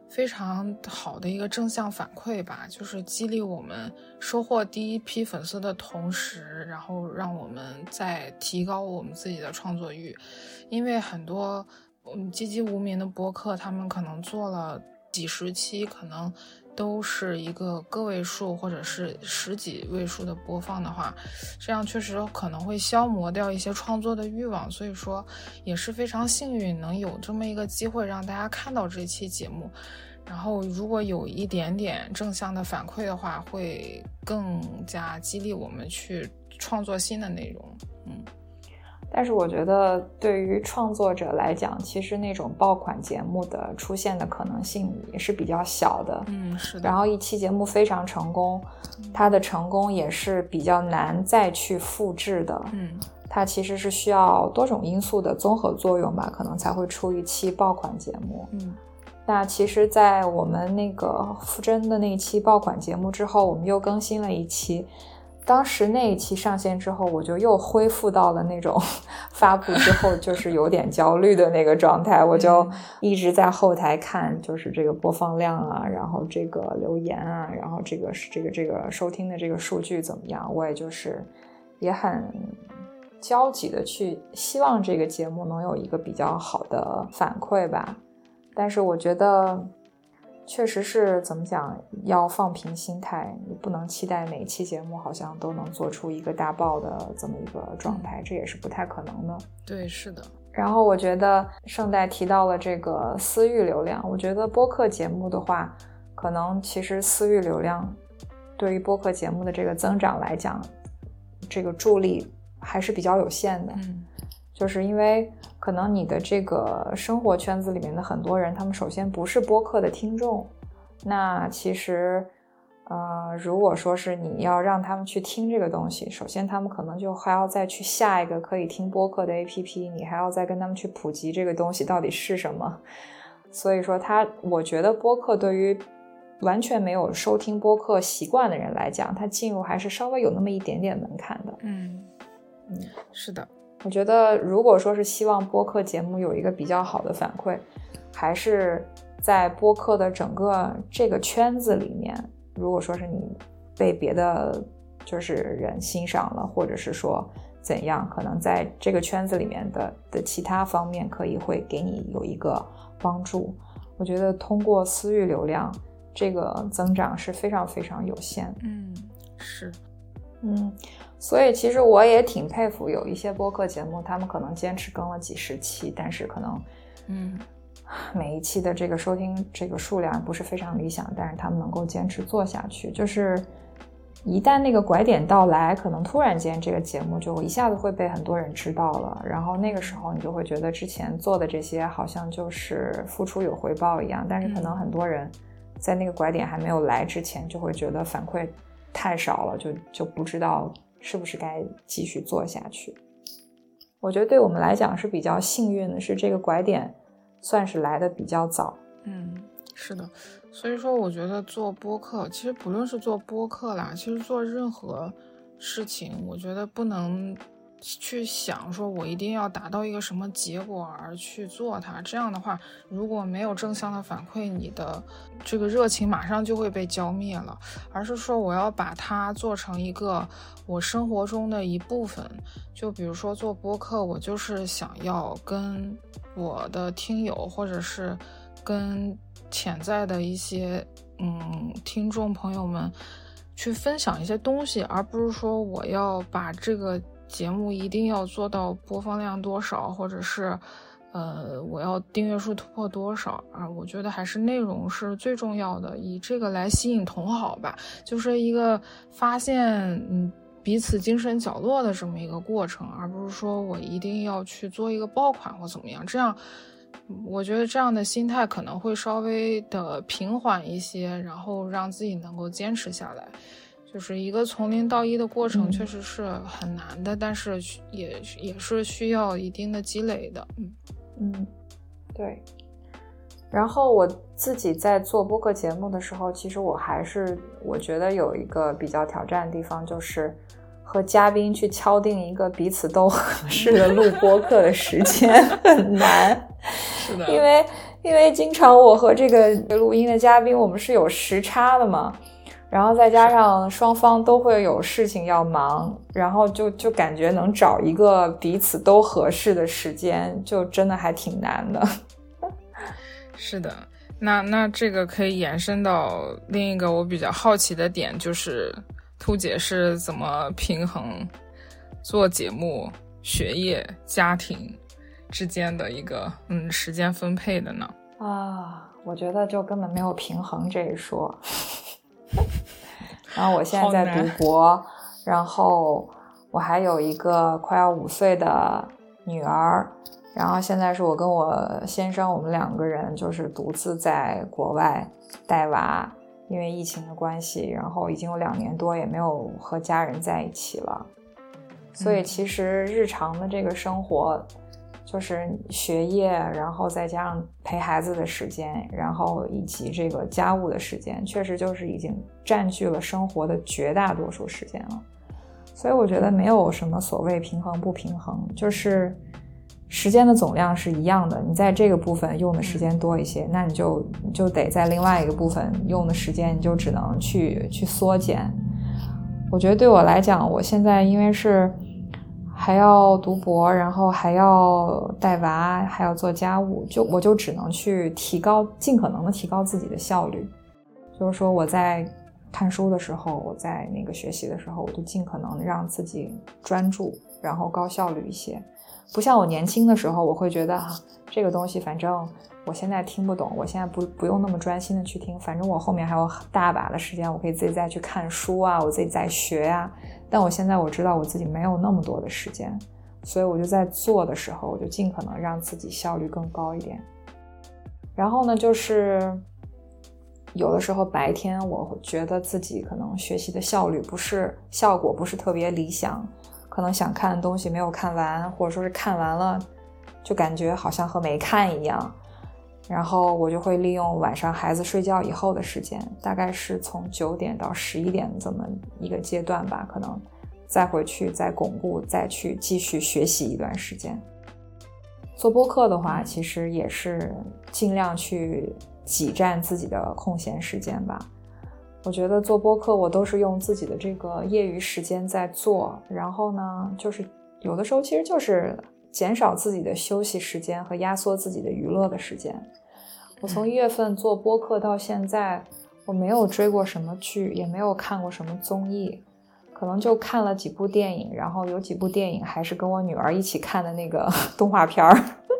非常好的一个正向反馈吧，就是激励我们收获第一批粉丝的同时，然后让我们再提高我们自己的创作欲。因为很多嗯籍籍无名的播客，他们可能做了几十期，可能都是一个个位数或者是十几位数的播放的话，这样确实可能会消磨掉一些创作的欲望。所以说也是非常幸运能有这么一个机会让大家看到这期节目，然后如果有一点点正向的反馈的话，会更加激励我们去创作新的内容。嗯， 但是我觉得对于创作者来讲，其实那种爆款节目的出现的可能性也是比较小的。 嗯，是的。 然后一期节目非常成功，它的成功也是比较难再去复制的。 嗯， 它其实是需要多种因素的综合作用吧，可能才会出一期爆款节目。 嗯， 那其实在我们那个傅真的那一期爆款节目之后，我们又更新了一期。当时那一期上线之后，我就又恢复到了那种发布之后就是有点焦虑的那个状态，我就一直在后台看，就是这个播放量啊，然后这个留言啊，然后这个这个这个收听的这个数据怎么样，我也就是也很焦急的去希望这个节目能有一个比较好的反馈吧。但是我觉得确实是怎么讲，要放平心态，你不能期待每期节目好像都能做出一个大爆的这么一个状态，这也是不太可能的。 对，是的。 然后我觉得圣代提到了这个私域流量，我觉得播客节目的话，可能其实私域流量对于播客节目的这个增长来讲，这个助力还是比较有限的。 嗯， 就是因为可能你的这个生活圈子里面的很多人，他们首先不是播客的听众，那其实呃，如果说是你要让他们去听这个东西，首先他们可能就还要再去下一个可以听播客的 A P P， 你还要再跟他们去普及这个东西到底是什么。所以说他，我觉得播客对于完全没有收听播客习惯的人来讲，他进入还是稍微有那么一点点门槛的。 嗯嗯， 是的。 我觉得如果说是希望播客节目有一个比较好的反馈，还是在播客的整个这个圈子里面，如果说是你被别的就是人欣赏了，或者是说怎样，可能在这个圈子里面的的其他方面可以会给你有一个帮助。我觉得通过私域流量这个增长是非常非常有限的。 嗯，是。 嗯，所以其实我也挺佩服有一些播客节目，他们可能坚持更了几十期，但是可能嗯每一期的这个收听这个数量不是非常理想，但是他们能够坚持做下去。就是一旦那个拐点到来，可能突然间这个节目就一下子会被很多人知道了，然后那个时候你就会觉得之前做的这些好像就是付出有回报一样，但是可能很多人在那个拐点还没有来之前就会觉得反馈太少了，就就不知道是不是该继续做下去。我觉得对我们来讲是比较幸运的，是这个拐点算是来的比较早。 嗯，是的。所以说我觉得做播客，其实不论是做播客啦，其实做任何事情，我觉得不能去想说我一定要达到一个什么结果而去做它，这样的话如果没有正向的反馈，你的这个热情马上就会被浇灭了，而是说我要把它做成一个我生活中的一部分。就比如说做播客，我就是想要跟我的听友或者是跟潜在的一些嗯听众朋友们去分享一些东西，而不是说我要把这个节目一定要做到播放量多少，或者是呃我要订阅数突破多少啊？我觉得还是内容是最重要的，以这个来吸引同好吧，就是一个发现嗯彼此精神角落的这么一个过程，而不是说我一定要去做一个爆款或怎么样。这样我觉得这样的心态可能会稍微的平缓一些，然后让自己能够坚持下来。就是一个从零到一的过程确实是很难的，嗯、但是也也是需要一定的积累的。嗯嗯，对。然后我自己在做播客节目的时候，其实我还是我觉得有一个比较挑战的地方，就是和嘉宾去敲定一个彼此都合适的录播客的时间很难。 是的， 因为因为经常我和这个录音的嘉宾我们是有时差的嘛，然后再加上双方都会有事情要忙，然后就就感觉能找一个彼此都合适的时间就真的还挺难的。 是的，那那这个可以延伸到另一个我比较好奇的点，就是兔姐是怎么平衡做节目、学业、家庭之间的一个嗯时间分配的呢？ 啊，我觉得就根本没有平衡这一说。然后我现在在读博，然后我还有一个快要五岁的女儿，然后现在是我跟我先生我们两个人就是独自在国外带娃，因为疫情的关系，然后已经有两年多也没有和家人在一起了，所以其实日常的这个生活就是学业，然后再加上陪孩子的时间，然后以及这个家务的时间，确实就是已经占据了生活的绝大多数时间了。所以我觉得没有什么所谓平衡不平衡，就是时间的总量是一样的，你在这个部分用的时间多一些，那你就你就得在另外一个部分用的时间你就只能去去缩减。我觉得对我来讲，我现在因为是还要读博，然后还要带娃，还要做家务，就我就只能去提高，尽可能的提高自己的效率。就是说我在看书的时候，我在那个学习的时候，我就尽可能让自己专注，然后高效率一些。不像我年轻的时候，我会觉得、啊、这个东西反正我现在听不懂，我现在不不用那么专心的去听，反正我后面还有大把的时间，我可以自己再去看书啊，我自己再学啊。但我现在我知道我自己没有那么多的时间，所以我就在做的时候，我就尽可能让自己效率更高一点。然后呢，就是有的时候白天我觉得自己可能学习的效率不是效果不是特别理想，可能想看的东西没有看完，或者说是看完了就感觉好像和没看一样，然后我就会利用晚上孩子睡觉以后的时间，大概是从九点到十一点这么一个阶段吧，可能再回去再巩固，再去继续学习一段时间。做播客的话其实也是尽量去挤占自己的空闲时间吧。我觉得做播客我都是用自己的这个业余时间在做，然后呢就是有的时候其实就是减少自己的休息时间和压缩自己的娱乐的时间。我从一月份做播客到现在，我没有追过什么剧，也没有看过什么综艺，可能就看了几部电影，然后有几部电影还是跟我女儿一起看的那个动画片儿。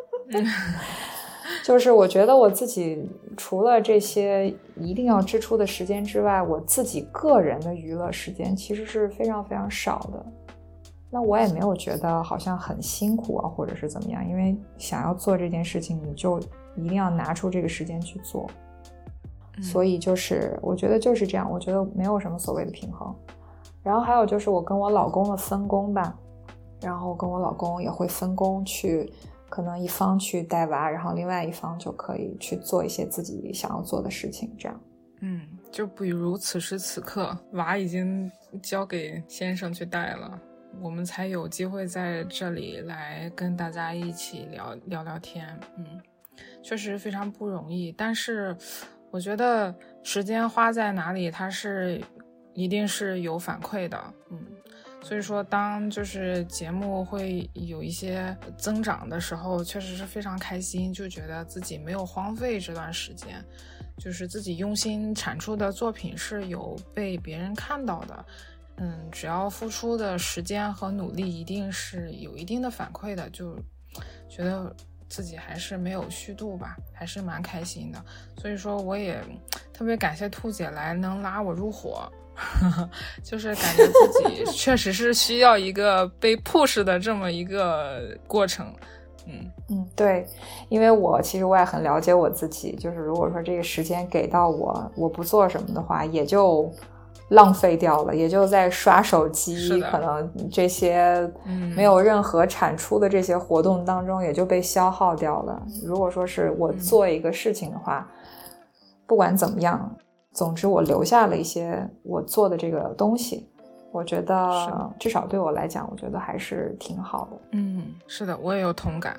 就是我觉得我自己除了这些一定要支出的时间之外，我自己个人的娱乐时间其实是非常非常少的。那我也没有觉得好像很辛苦啊，或者是怎么样，因为想要做这件事情你就一定要拿出这个时间去做、嗯、所以就是我觉得就是这样，我觉得没有什么所谓的平衡。然后还有就是我跟我老公的分工吧，然后跟我老公也会分工去，可能一方去带娃，然后另外一方就可以去做一些自己想要做的事情，这样。 嗯，就比如此时此刻娃已经交给先生去带了，我们才有机会在这里来跟大家一起聊聊聊天。嗯，确实非常不容易，但是我觉得时间花在哪里它是一定是有反馈的。嗯，所以说当就是节目会有一些增长的时候，确实是非常开心，就觉得自己没有荒废这段时间，就是自己用心产出的作品是有被别人看到的。嗯，只要付出的时间和努力一定是有一定的反馈的，就觉得自己还是没有虚度吧，还是蛮开心的。所以说我也特别感谢兔姐来能拉我入伙，就是感觉自己确实是需要一个被 push 的这么一个过程。嗯嗯，对，因为我其实我也很了解我自己，就是如果说这个时间给到我，我不做什么的话，也就浪费掉了，也就在刷手机，可能这些没有任何产出的这些活动当中也就被消耗掉了。嗯、如果说是我做一个事情的话、嗯、不管怎么样，总之我留下了一些我做的这个东西，我觉得至少对我来讲我觉得还是挺好的。 嗯，是的，我也有同感。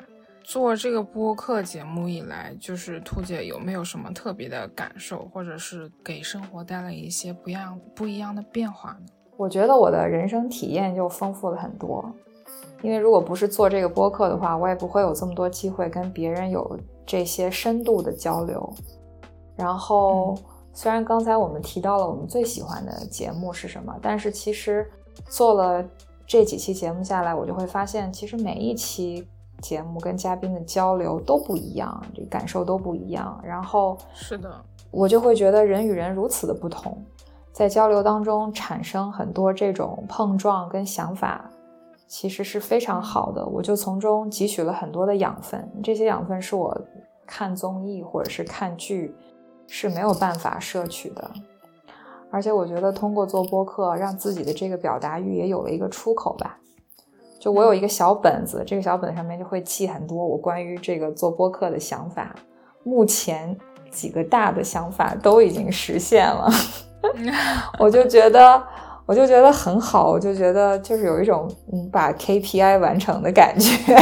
做这个播客节目以来，就是兔姐有没有什么特别的感受，或者是给生活带来一些不一样不一样的变化呢？ 我觉得我的人生体验就丰富了很多，因为如果不是做这个播客的话，我也不会有这么多机会跟别人有这些深度的交流。然后、嗯、虽然刚才我们提到了我们最喜欢的节目是什么，但是其实做了这几期节目下来，我就会发现其实每一期节目跟嘉宾的交流都不一样，这感受都不一样。然后是的， 我就会觉得人与人如此的不同，在交流当中产生很多这种碰撞跟想法，其实是非常好的。我就从中汲取了很多的养分，这些养分是我看综艺或者是看剧是没有办法摄取的。而且我觉得通过做播客，让自己的这个表达欲也有了一个出口吧。就我有一个小本子，这个小本子上面就会记很多我关于这个做播客的想法，目前几个大的想法都已经实现了。我就觉得我就觉得很好，我就觉得就是有一种嗯把 K P I 完成的感觉。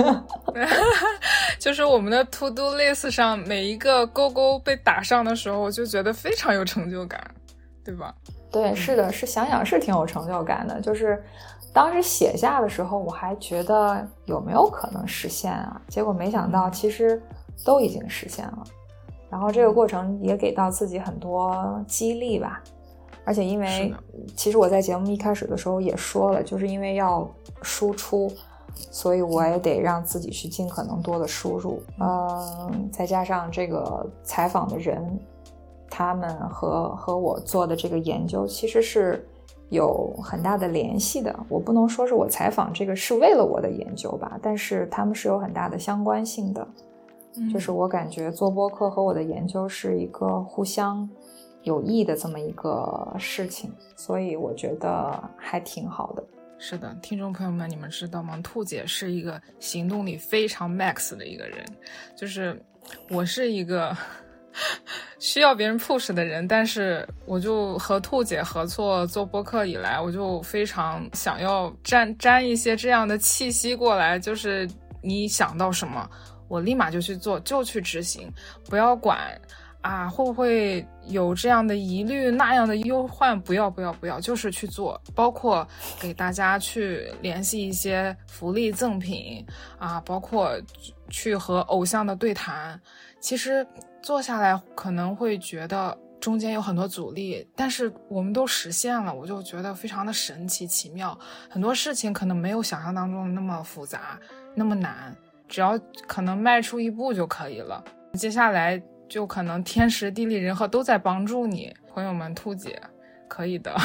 就是我们的 to do list 上每一个勾勾被打上的时候，我就觉得非常有成就感，对吧？ 对，是的，是想想是挺有成就感的。就是当时写下的时候，我还觉得有没有可能实现啊？结果没想到其实都已经实现了。然后这个过程也给到自己很多激励吧。而且因为其实我在节目一开始的时候也说了，就是因为要输出，所以我也得让自己去尽可能多的输入。嗯，再加上这个采访的人，他们和和我做的这个研究其实是有很大的联系的。我不能说是我采访这个是为了我的研究吧，但是他们是有很大的相关性的。就是我感觉做播客和我的研究是一个互相有益的这么一个事情，所以我觉得还挺好的。 是的，听众朋友们，你们知道吗？兔姐是一个行动力非常 max 的一个人，就是我是一个需要别人 push 的人，但是我就和兔姐合作做播客以来，我就非常想要沾沾一些这样的气息过来，就是你想到什么我立马就去做，就去执行，不要管啊会不会有这样的疑虑那样的忧患，不要不要不要，就是去做。包括给大家去联系一些福利赠品啊，包括去和偶像的对谈，其实做下来可能会觉得中间有很多阻力，但是我们都实现了，我就觉得非常的神奇奇妙。很多事情可能没有想象当中的那么复杂那么难，只要可能迈出一步就可以了，接下来就可能天时地利人和都在帮助你。朋友们，兔姐可以的。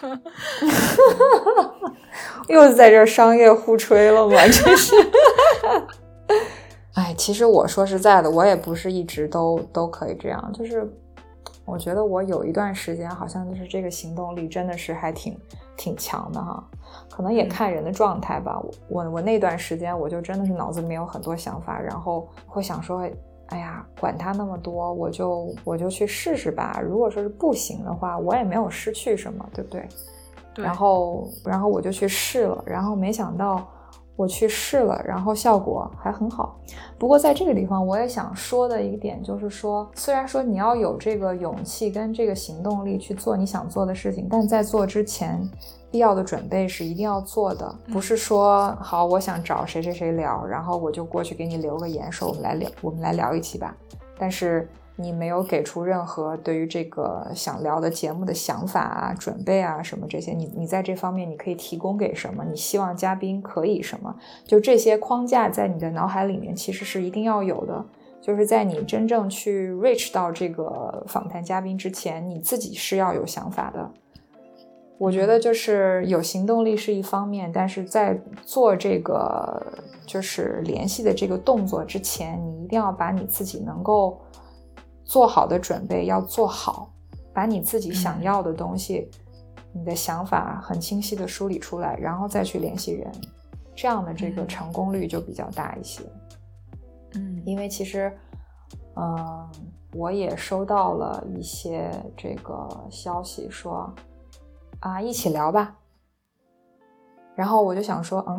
又是在这商业互吹了吗？真是。哎，其实我说实在的，我也不是一直都都可以这样，就是我觉得我有一段时间好像就是这个行动力真的是还挺挺强的哈，可能也看人的状态吧。我我我那段时间我就真的是脑子里面有很多想法，然后会想说，哎呀，管他那么多，我就我就去试试吧。如果说是不行的话，我也没有失去什么，对不对？ 对。 然后然后我就去试了，然后没想到我去试了，然后效果还很好。不过在这个地方我也想说的一个点就是说，虽然说你要有这个勇气跟这个行动力去做你想做的事情，但在做之前必要的准备是一定要做的。不是说好我想找谁谁谁聊，然后我就过去给你留个言说我们来聊我们来聊一期吧，但是你没有给出任何对于这个想聊的节目的想法啊、准备啊什么这些，你你在这方面你可以提供给什么，你希望嘉宾可以什么，就这些框架在你的脑海里面其实是一定要有的。就是在你真正去 reach 到这个访谈嘉宾之前，你自己是要有想法的。我觉得就是有行动力是一方面，但是在做这个就是联系的这个动作之前，你一定要把你自己能够做好的准备要做好，把你自己想要的东西、嗯、你的想法很清晰的梳理出来，然后再去联系人，这样的这个成功率就比较大一些。 嗯， 因为其实嗯，我也收到了一些这个消息说啊，一起聊吧。然后我就想说，嗯，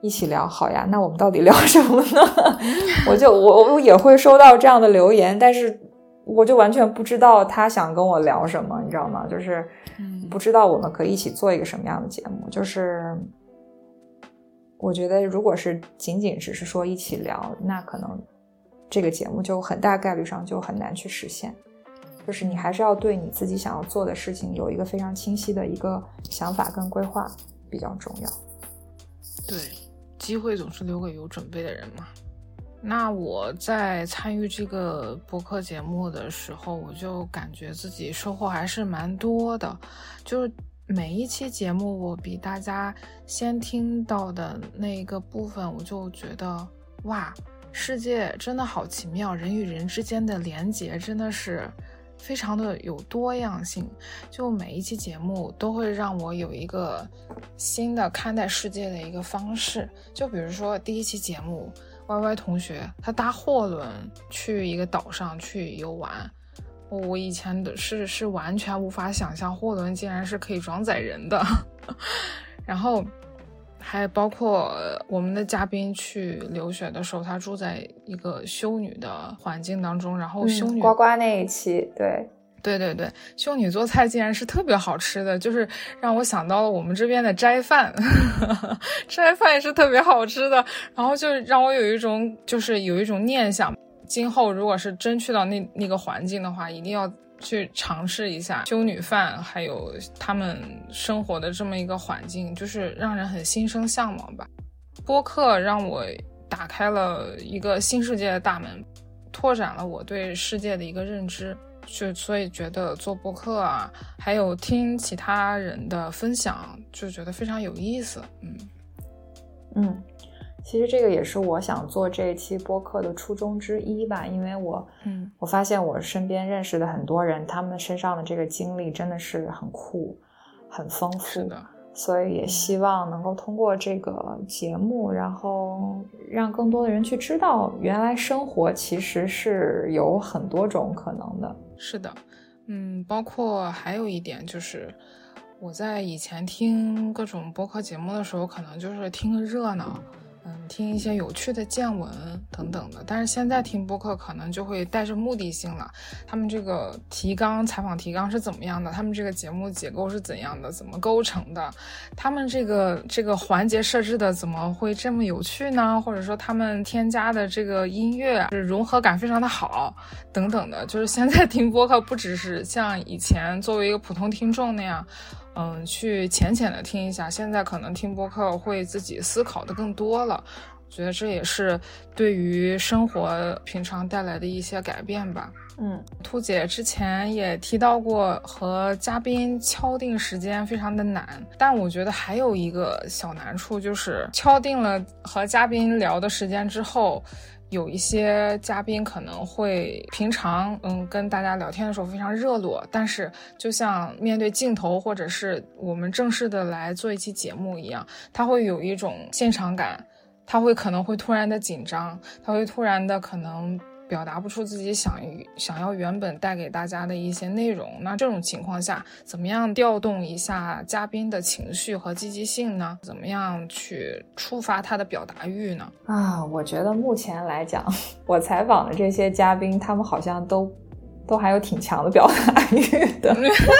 一起聊，好呀，那我们到底聊什么呢？我就我我也会收到这样的留言，但是我就完全不知道他想跟我聊什么，你知道吗？就是不知道我们可以一起做一个什么样的节目。就是我觉得如果是仅仅只是说一起聊，那可能这个节目就很大概率上就很难去实现。就是你还是要对你自己想要做的事情有一个非常清晰的一个想法跟规划比较重要。 对，机会总是留给有准备的人嘛。那我在参与这个播客节目的时候，我就感觉自己收获还是蛮多的。就是每一期节目我比大家先听到的那个部分，我就觉得哇，世界真的好奇妙，人与人之间的连结真的是非常的有多样性。就每一期节目都会让我有一个新的看待世界的一个方式。就比如说第一期节目 Y Y 同学他搭货轮去一个岛上去游玩，我以前的是是完全无法想象货轮竟然是可以装载人的然后还包括我们的嘉宾去留学的时候，他住在一个修女的环境当中，然后修女、 嗯、呱呱那一期，对对对对，修女做菜竟然是特别好吃的，就是让我想到了我们这边的斋饭斋饭也是特别好吃的，然后就让我有一种就是有一种念想，今后如果是真去到那那个环境的话，一定要去尝试一下修女饭，还有他们生活的这么一个环境，就是让人很心生向往吧。播客让我打开了一个新世界的大门，拓展了我对世界的一个认知，就所以觉得做播客啊，还有听其他人的分享，就觉得非常有意思。嗯嗯，其实这个也是我想做这一期播客的初衷之一吧，因为我嗯， 我发现我身边认识的很多人，他们身上的这个经历真的是很酷很丰富， 是的， 所以也希望能够通过这个节目，然后让更多的人去知道原来生活其实是有很多种可能的。 是的，嗯，包括还有一点就是我在以前听各种播客节目的时候，可能就是听个热闹，嗯，听一些有趣的见闻等等的，但是现在听播客可能就会带着目的性了，他们这个提纲采访提纲是怎么样的，他们这个节目结构是怎样的，怎么构成的，他们这个这个环节设置的怎么会这么有趣呢，或者说他们添加的这个音乐融合感非常的好等等的。就是现在听播客不只是像以前作为一个普通听众那样嗯，去浅浅的听一下，现在可能听播客会自己思考的更多了，我觉得这也是对于生活平常带来的一些改变吧。 嗯， 兔姐之前也提到过和嘉宾敲定时间非常的难，但我觉得还有一个小难处，就是敲定了和嘉宾聊的时间之后，有一些嘉宾可能会平常嗯跟大家聊天的时候非常热络，但是就像面对镜头或者是我们正式的来做一期节目一样，他会有一种现场感，他会可能会突然的紧张，他会突然的可能表达不出自己想想要原本带给大家的一些内容。那这种情况下，怎么样调动一下嘉宾的情绪和积极性呢？怎么样去触发他的表达欲呢？ 啊，我觉得目前来讲，我采访的这些嘉宾，他们好像都都还有挺强的表达欲的。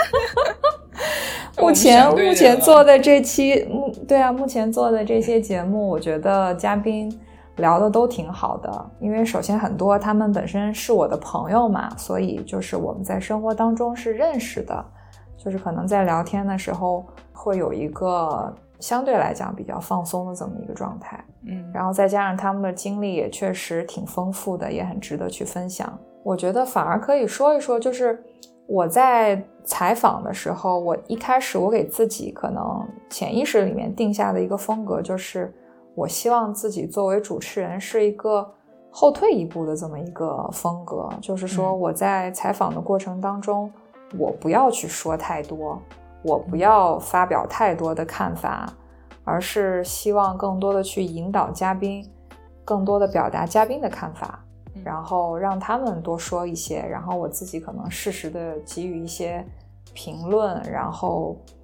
目前目前做的这期，目对啊，目前做的这些节目，我觉得嘉宾聊的都挺好的，因为首先很多他们本身是我的朋友嘛，所以就是我们在生活当中是认识的，就是可能在聊天的时候会有一个相对来讲比较放松的这么一个状态， 嗯， 然后再加上他们的经历也确实挺丰富的，也很值得去分享。我觉得反而可以说一说，就是我在采访的时候，我一开始我给自己可能潜意识里面定下的一个风格，就是我希望自己作为主持人是一个后退一步的这么一个风格，就是说我在采访的过程当中，我不要去说太多，我不要发表太多的看法，而是希望更多的去引导嘉宾，更多的表达嘉宾的看法，然后让他们多说一些，然后我自己可能适时的给予一些评论，然后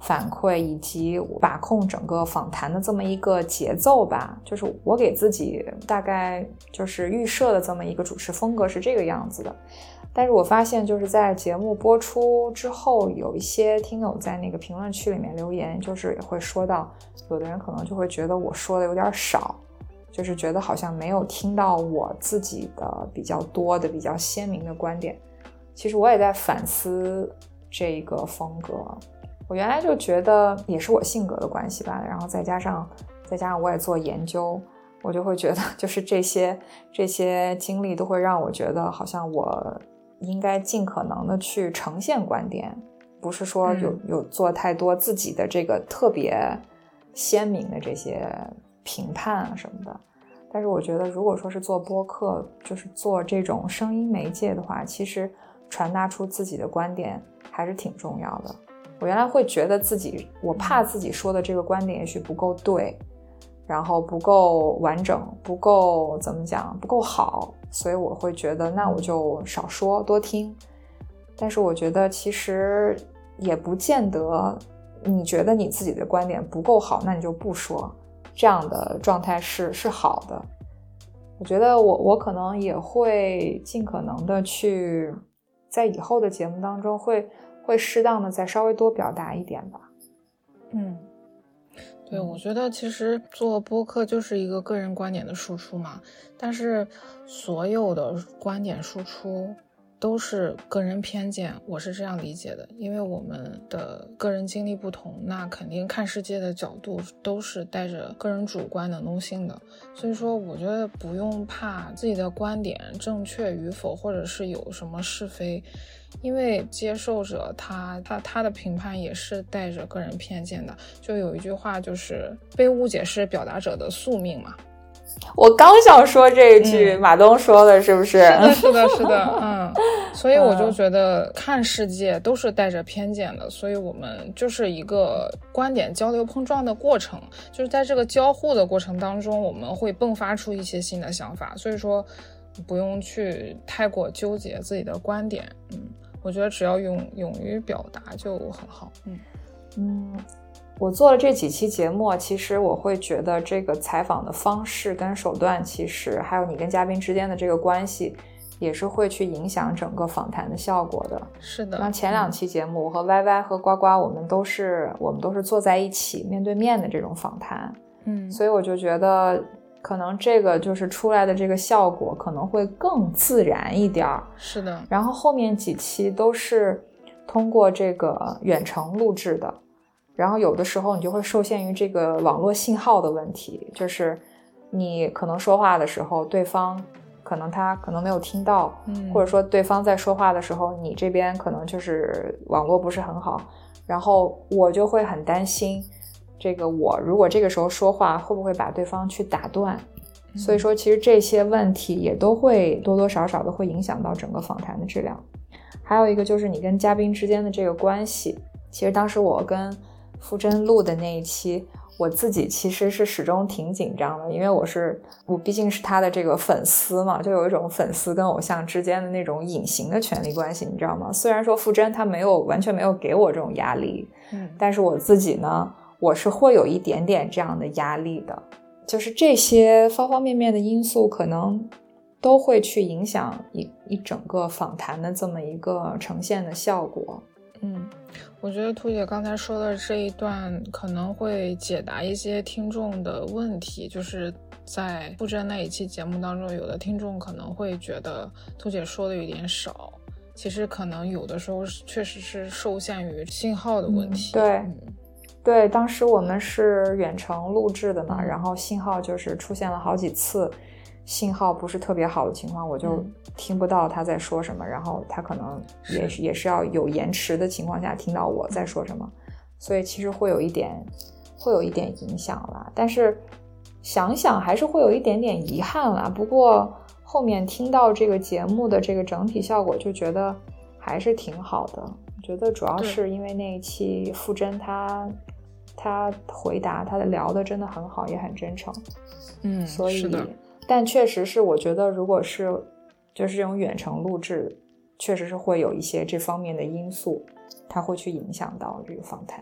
反馈以及把控整个访谈的这么一个节奏吧，就是我给自己大概就是预设的这么一个主持风格是这个样子的。但是我发现就是在节目播出之后，有一些听友在那个评论区里面留言，就是也会说到有的人可能就会觉得我说的有点少，就是觉得好像没有听到我自己的比较多的比较鲜明的观点。其实我也在反思这个风格，我原来就觉得也是我性格的关系吧，然后再加上再加上我也做研究，我就会觉得就是这些这些经历都会让我觉得好像我应该尽可能的去呈现观点，不是说有有做太多自己的这个特别鲜明的这些评判啊什么的。但是我觉得如果说是做播客，就是做这种声音媒介的话，其实传达出自己的观点还是挺重要的。我原来会觉得自己，我怕自己说的这个观点也许不够对，然后不够完整，不够怎么讲，不够好，所以我会觉得那我就少说多听。但是我觉得其实也不见得你觉得你自己的观点不够好，那你就不说，这样的状态是是好的。我觉得我我可能也会尽可能的去在以后的节目当中会会适当的再稍微多表达一点吧。 嗯，对，我觉得其实做播客就是一个个人观点的输出嘛，但是所有的观点输出都是个人偏见，我是这样理解的。因为我们的个人经历不同，那肯定看世界的角度都是带着个人主观能动性的，所以说我觉得不用怕自己的观点正确与否，或者是有什么是非，因为接受者他他他的评判也是带着个人偏见的。就有一句话就是被误解是表达者的宿命嘛。 我刚想说这一句、嗯、马东说的是不是？ 是的是的是的嗯，所以我就觉得看世界都是带着偏见的，所以我们就是一个观点交流碰撞的过程，就是在这个交互的过程当中，我们会迸发出一些新的想法，所以说不用去太过纠结自己的观点。嗯，我觉得只要勇勇于表达就很好。嗯嗯，我做了这几期节目，其实我会觉得这个采访的方式跟手段，其实还有你跟嘉宾之间的这个关系，也是会去影响整个访谈的效果的。 是的。 那前两期节目，我和 Y Y 和呱呱，我们都是我们都是坐在一起面对面的这种访谈。 嗯， 所以我就觉得可能这个就是出来的这个效果可能会更自然一点。 是的。 然后后面几期都是通过这个远程录制的，然后有的时候你就会受限于这个网络信号的问题，就是你可能说话的时候对方可能他可能没有听到、嗯、或者说对方在说话的时候你这边可能就是网络不是很好，然后我就会很担心这个我如果这个时候说话会不会把对方去打断、嗯、所以说其实这些问题也都会多多少少的会影响到整个访谈的质量。还有一个就是你跟嘉宾之间的这个关系，其实当时我跟傅真录的那一期，我自己其实是始终挺紧张的，因为我是我毕竟是他的这个粉丝嘛，就有一种粉丝跟偶像之间的那种隐形的权力关系，你知道吗？虽然说傅真他没有完全没有给我这种压力， 嗯， 但是我自己呢，我是会有一点点这样的压力的，就是这些方方面面的因素可能都会去影响一一整个访谈的这么一个呈现的效果。 嗯，我觉得兔姐刚才说的这一段可能会解答一些听众的问题，就是在傅真那一期节目当中，有的听众可能会觉得兔姐说的有点少，其实可能有的时候确实是受限于信号的问题。 嗯、对、嗯、对，当时我们是远程录制的嘛、嗯、然后信号就是出现了好几次信号不是特别好的情况，我就听不到他在说什么、嗯、然后他可能也是也是要有延迟的情况下听到我在说什么，所以其实会有一点会有一点影响啦，但是想想还是会有一点点遗憾啦。不过后面听到这个节目的这个整体效果就觉得还是挺好的。我觉得主要是因为那一期傅真他他回答他的聊的真的很好，也很真诚。 嗯， 所以是的。 但确实是我觉得如果是就是这种远程录制，确实是会有一些这方面的因素，它会去影响到这个访谈。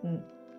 嗯。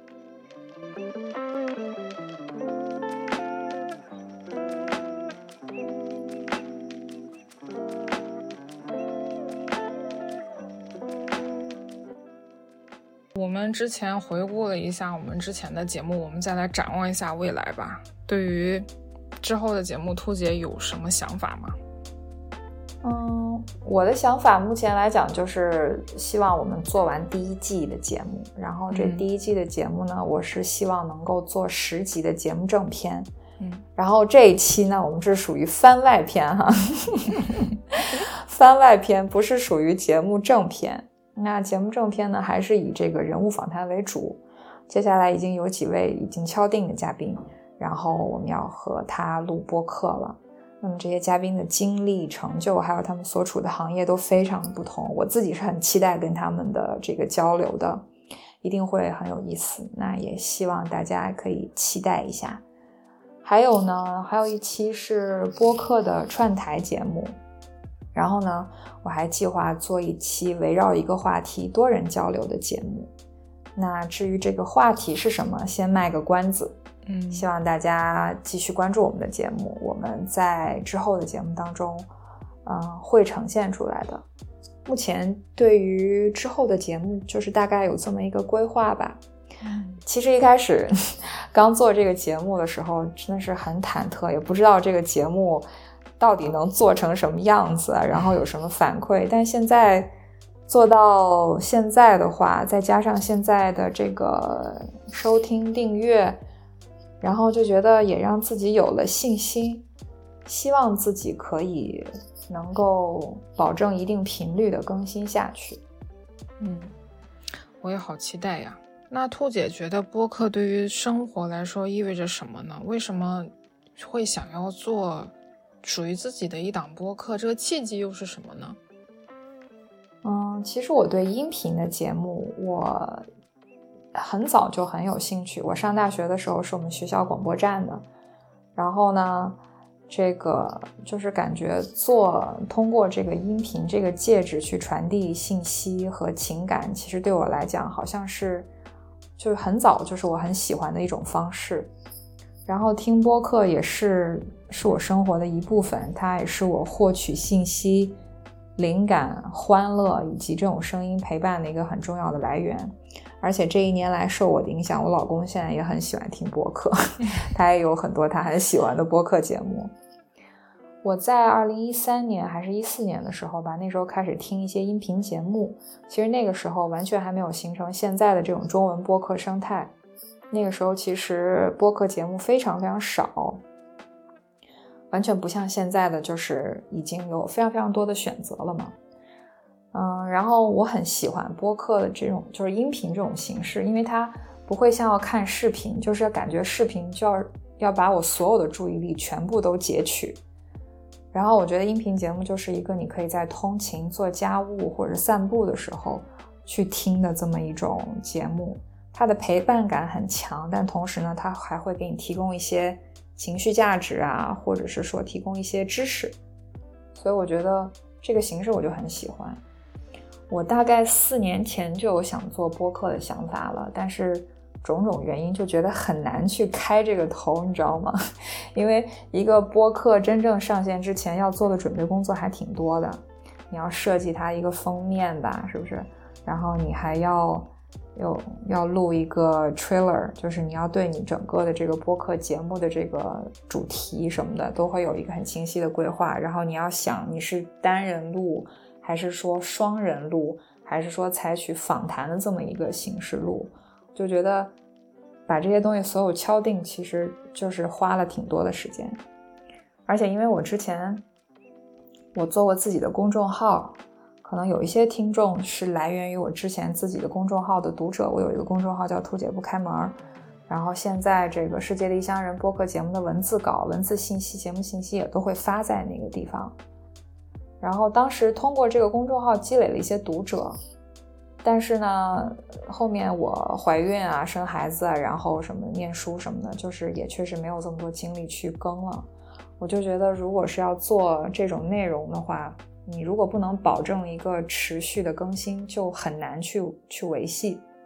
我们之前回顾了一下我们之前的节目，我们再来展望一下未来吧。对于之后的节目，兔姐有什么想法吗？ 嗯，我的想法目前来讲就是希望我们做完第一季的节目，然后这第一季的节目呢、嗯、我是希望能够做十集的节目正片，嗯，然后这一期呢我们是属于番外篇哈番外篇不是属于节目正片。那节目正片呢还是以这个人物访谈为主，接下来已经有几位已经敲定的嘉宾，然后我们要和他录播客了。那么这些嘉宾的经历成就还有他们所处的行业都非常不同，我自己是很期待跟他们的这个交流的，一定会很有意思，那也希望大家可以期待一下。还有呢还有一期是播客的串台节目，然后呢我还计划做一期围绕一个话题多人交流的节目。那至于这个话题是什么，先卖个关子，嗯，希望大家继续关注我们的节目，我们在之后的节目当中呃，会呈现出来的。目前对于之后的节目就是大概有这么一个规划吧。其实一开始刚做这个节目的时候真的是很忐忑，也不知道这个节目到底能做成什么样子，然后有什么反馈，但现在做到现在的话，再加上现在的这个收听订阅，然后就觉得也让自己有了信心，希望自己可以能够保证一定频率的更新下去。 嗯，我也好期待呀。那兔姐觉得播客对于生活来说意味着什么呢？为什么会想要做属于自己的一档播客？这个契机又是什么呢？ 嗯，其实我对音频的节目我很早就很有兴趣，我上大学的时候是我们学校广播站的，然后呢这个就是感觉做通过这个音频这个介质去传递信息和情感，其实对我来讲好像是就是很早就是我很喜欢的一种方式。然后听播客也是是我生活的一部分，它也是我获取信息、灵感、欢乐以及这种声音陪伴的一个很重要的来源。而且这一年来受我的影响，我老公现在也很喜欢听播客他也有很多他很喜欢的播客节目。我在二零一三年还是一四年的时候吧，那时候开始听一些音频节目，其实那个时候完全还没有形成现在的这种中文播客生态，那个时候其实播客节目非常非常少，完全不像现在的就是已经有非常非常多的选择了嘛。嗯，然后我很喜欢播客的这种就是音频这种形式，因为它不会像要看视频，就是感觉视频就要要把我所有的注意力全部都截取。然后我觉得音频节目就是一个你可以在通勤、做家务或者散步的时候去听的这么一种节目，它的陪伴感很强，但同时呢它还会给你提供一些情绪价值啊，或者是说提供一些知识，所以我觉得这个形式我就很喜欢。我大概四年前就有想做播客的想法了，但是种种原因就觉得很难去开这个头，你知道吗？因为一个播客真正上线之前要做的准备工作还挺多的，你要设计它一个封面吧，是不是？然后你还要有要录一个 trailer， 就是你要对你整个的这个播客节目的这个主题什么的都会有一个很清晰的规划，然后你要想你是单人录还是说双人录，还是说采取访谈的这么一个形式录，就觉得把这些东西所有敲定其实就是花了挺多的时间。而且因为我之前我做过自己的公众号，可能有一些听众是来源于我之前自己的公众号的读者，我有一个公众号叫兔姐不开门，然后现在这个世界的异乡人播客节目的文字稿、文字信息、节目信息也都会发在那个地方。然后当时通过这个公众号积累了一些读者，但是呢后面我怀孕啊、生孩子啊，然后什么念书什么的，就是也确实没有这么多精力去更了。我就觉得如果是要做这种内容的话，你如果不能保证一个持续的更新，就很难去去维系。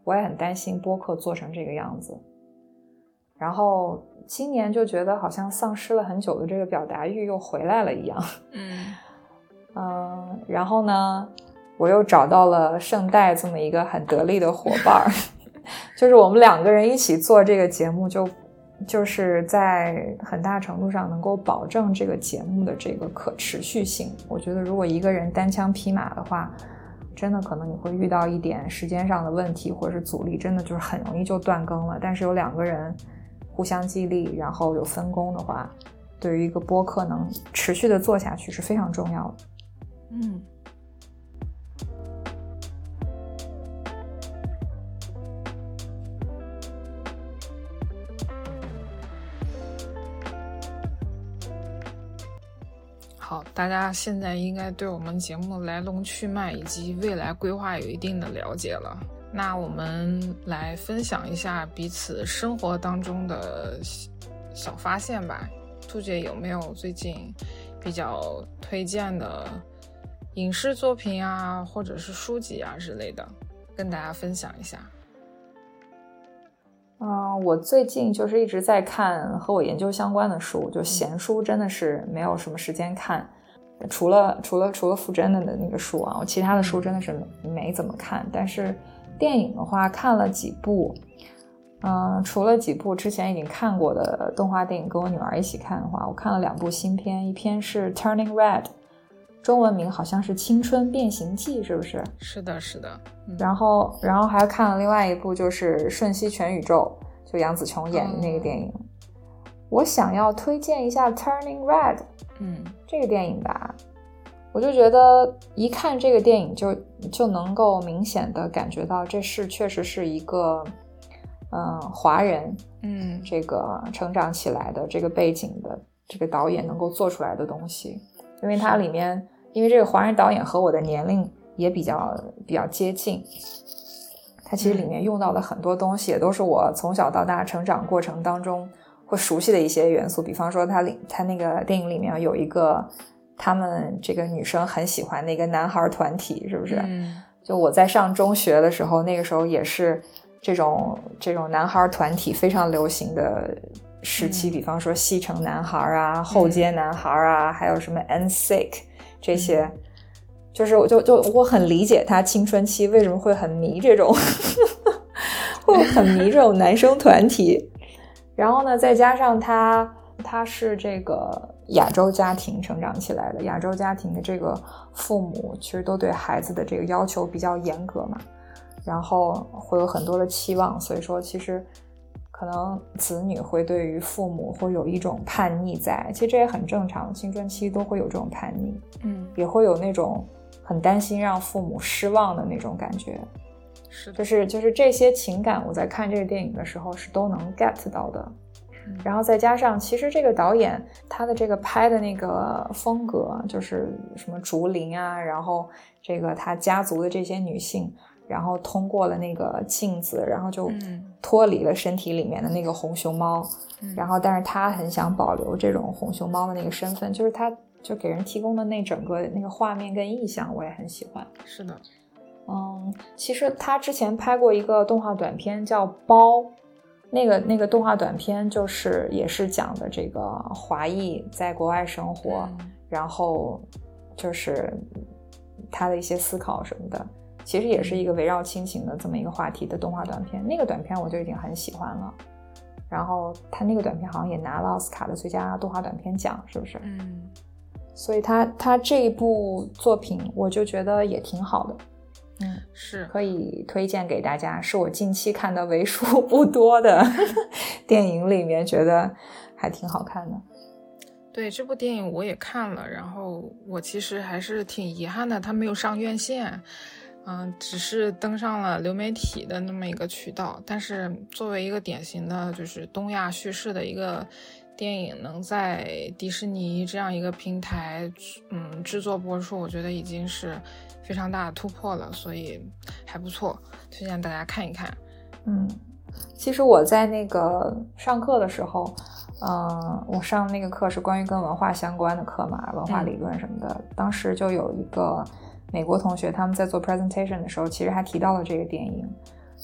我也很担心播客做成这个样子。然后今年就觉得好像丧失了很久的这个表达欲又回来了一样。 嗯嗯，然后呢，我又找到了圣代这么一个很得力的伙伴就是我们两个人一起做这个节目就就是在很大程度上能够保证这个节目的这个可持续性。我觉得如果一个人单枪匹马的话，真的可能你会遇到一点时间上的问题或者是阻力，真的就是很容易就断更了。但是有两个人互相激励，然后有分工的话，对于一个播客能持续的做下去是非常重要的。 嗯，好，大家现在应该对我们节目来龙去脉以及未来规划有一定的了解了。那我们来分享一下彼此生活当中的小发现吧。兔姐有没有最近比较推荐的影视作品啊，或者是书籍啊之类的，跟大家分享一下？ 嗯，我最近就是一直在看和我研究相关的书，就闲书真的是没有什么时间看，除了除了除了傅真的的那个书啊，我其他的书真的是没怎么看。但是电影的话看了几部，嗯，除了几部之前已经看过的动画电影跟我女儿一起看的话，我看了两部新片，一篇是 Turning Red， 中文名好像是青春变形记，是不是？ 是的是的、嗯、 然后然后还看了另外一部就是瞬息全宇宙，就杨紫琼演的那个电影、嗯、我想要推荐一下 Turning Red 嗯， 这个电影吧。我就觉得一看这个电影就就能够明显的感觉到这是确实是一个嗯华人嗯这个成长起来的这个背景的这个导演能够做出来的东西。因为它里面因为这个华人导演和我的年龄也比较比较接近，它其实里面用到的很多东西也都是我从小到大成长过程当中会熟悉的一些元素。比方说它里它那个电影里面有一个他们这个女生很喜欢的一个男孩团体，是不是、 嗯、 就我在上中学的时候，那个时候也是这种这种男孩团体非常流行的时期、嗯、比方说西城男孩啊、后街男孩啊、嗯、还有什么 N S Y C 这些、嗯、就是我就就我很理解他青春期为什么会很迷这种会很迷这种男生团体。然后呢再加上他他是这个亚洲家庭成长起来的，亚洲家庭的这个父母其实都对孩子的这个要求比较严格嘛，然后会有很多的期望，所以说其实可能子女会对于父母会有一种叛逆在，其实这也很正常，青春期都会有这种叛逆， 嗯， 也会有那种很担心让父母失望的那种感觉。 是的， 就是就是这些情感我在看这个电影的时候是都能 get 到的。然后再加上其实这个导演他的这个拍的那个风格就是什么竹林啊，然后这个他家族的这些女性，然后通过了那个镜子，然后就脱离了身体里面的那个红熊猫、嗯、然后但是他很想保留这种红熊猫的那个身份，就是他就给人提供的那整个那个画面跟意象我也很喜欢。 是的， 嗯，其实他之前拍过一个动画短片叫包，那个那个动画短片就是也是讲的这个华裔在国外生活、嗯、然后就是他的一些思考什么的，其实也是一个围绕亲情的这么一个话题的动画短片。那个短片我就已经很喜欢了，然后他那个短片好像也拿了奥斯卡的最佳动画短片奖，是不是？ 嗯， 所以他他这一部作品我就觉得也挺好的。嗯， 是可以推荐给大家，是我近期看的为数不多的电影里面觉得还挺好看的。 对，这部电影我也看了，然后我其实还是挺遗憾的它没有上院线，嗯，只是登上了流媒体的那么一个渠道。但是作为一个典型的就是东亚叙事的一个电影，能在迪士尼这样一个平台嗯制作播出，我觉得已经是非常大的突破了，所以还不错，推荐大家看一看。 嗯，其实我在那个上课的时候，嗯，我上那个课是关于跟文化相关的课嘛，文化理论什么的、嗯、当时就有一个美国同学他们在做 presentation 的时候其实还提到了这个电影，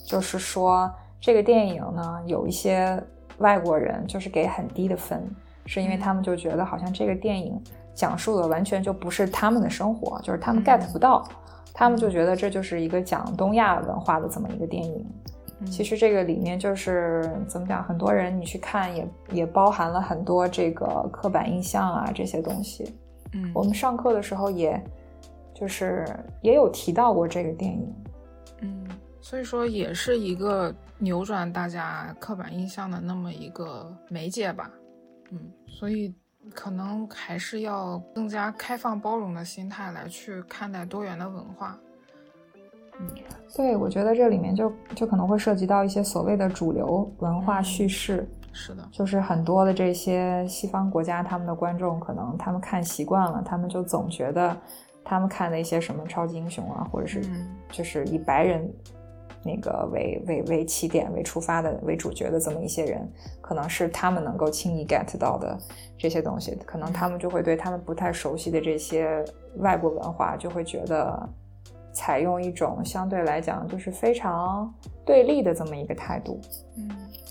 就是说这个电影呢有一些外国人就是给很低的分，是因为他们就觉得好像这个电影讲述的完全就不是他们的生活，就是他们 get 不到、嗯、他们就觉得这就是一个讲东亚文化的这么一个电影、嗯、其实这个里面就是怎么讲，很多人你去看也也包含了很多这个刻板印象啊这些东西。 嗯， 我们上课的时候也就是也有提到过这个电影。 嗯，所以说也是一个扭转大家刻板印象的那么一个媒介吧。嗯，所以可能还是要更加开放包容的心态来去看待多元的文化。 嗯，对，我觉得这里面就就可能会涉及到一些所谓的主流文化叙事、 嗯、是的， 就是很多的这些西方国家他们的观众可能他们看习惯了，他们就总觉得他们看的一些什么超级英雄啊，或者是就是以白人那个为为为起点为出发的为主角的这么一些人，可能是他们能够轻易 get 到的这些东西，可能他们就会对他们不太熟悉的这些外国文化就会觉得采用一种相对来讲就是非常对立的这么一个态度。 嗯，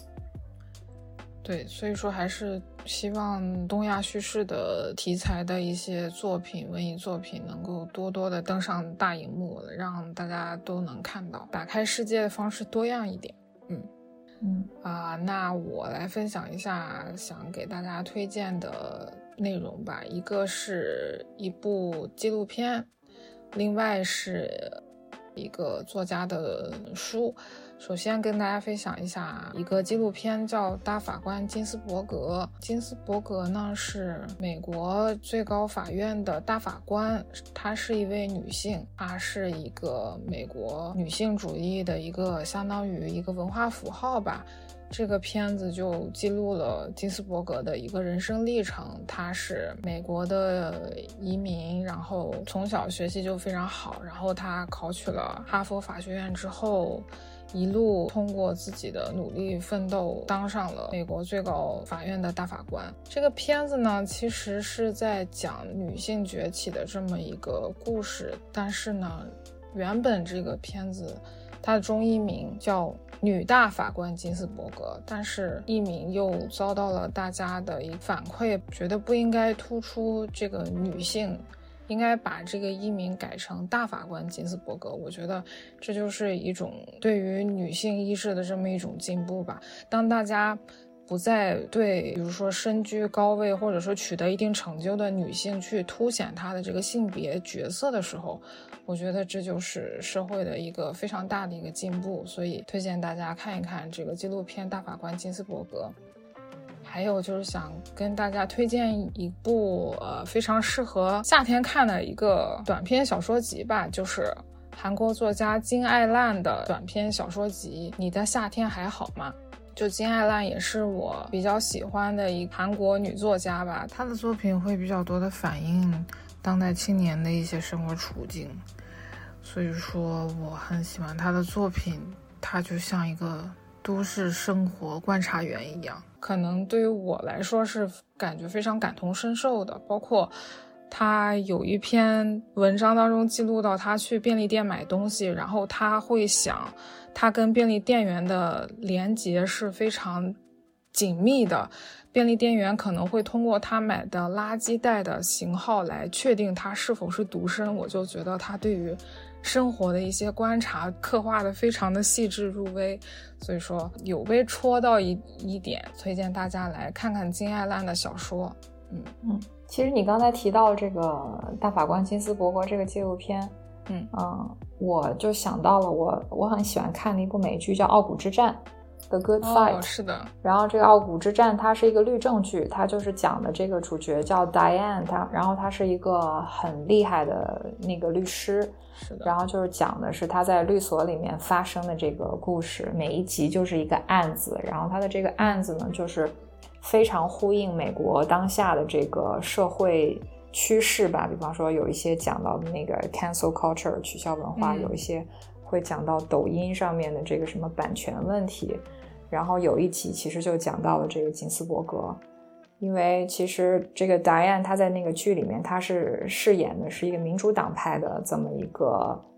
对，所以说还是希望东亚叙事的题材的一些作品，文艺作品能够多多的登上大荧幕，让大家都能看到，打开世界的方式多样一点。嗯嗯啊，那我来分享一下想给大家推荐的内容吧。一个是一部纪录片，另外是一个作家的书。首先跟大家分享一下一个纪录片，叫《大法官金斯伯格》。金斯伯格呢是美国最高法院的大法官，她是一位女性，她是一个美国女性主义的一个相当于一个文化符号吧。这个片子就记录了金斯伯格的一个人生历程。他是美国的移民，然后从小学习就非常好，然后他考取了哈佛法学院之后，一路通过自己的努力奋斗，当上了美国最高法院的大法官。这个片子呢，其实是在讲女性崛起的这么一个故事，但是呢，原本这个片子它的中译名叫女大法官金斯伯格，但是译名又遭到了大家的一个反馈，觉得不应该突出这个女性，应该把这个译名改成大法官金斯伯格。我觉得这就是一种对于女性意识的这么一种进步吧。当大家不再对比如说身居高位或者说取得一定成就的女性去凸显她的这个性别角色的时候，我觉得这就是社会的一个非常大的一个进步。所以推荐大家看一看这个纪录片《大法官金斯伯格》。还有就是想跟大家推荐一部呃非常适合夏天看的一个短篇小说集吧，就是韩国作家金爱烂的短篇小说集《你的夏天还好吗》。就金爱烂也是我比较喜欢的一韩国女作家吧，她的作品会比较多的反映当代青年的一些生活处境，所以说我很喜欢她的作品。她就像一个都市生活观察员一样，可能对于我来说是感觉非常感同身受的。包括他有一篇文章当中记录到他去便利店买东西，然后他会想他跟便利店员的连结是非常紧密的，便利店员可能会通过他买的垃圾袋的型号来确定他是否是独身。我就觉得他对于生活的一些观察刻画的非常的细致入微，所以说有被戳到一一点，推荐大家来看看金爱烂的小说。嗯嗯，其实你刚才提到这个大法官金斯伯格这个纪录片， 嗯嗯，我就想到了我我很喜欢看的一部美剧叫《傲骨之战》The Good Fight。 哦，是的。 然后这个《傲骨之战》它是一个律政剧，它就是讲的这个主角叫 Diane， 他然后他是一个很厉害的那个律师。 是的。 然后就是讲的是他在律所里面发生的这个故事，每一集就是一个案子，然后他的这个案子呢就是非常呼应美国当下的这个社会趋势吧，比方说有一些讲到的那个 cancel culture 取消文化、嗯、有一些会讲到抖音上面的这个什么版权问题，然后有一集其实就讲到了这个金斯伯格。因为其实这个 Diane 她在那个剧里面她是饰演的是一个民主党派的这么一个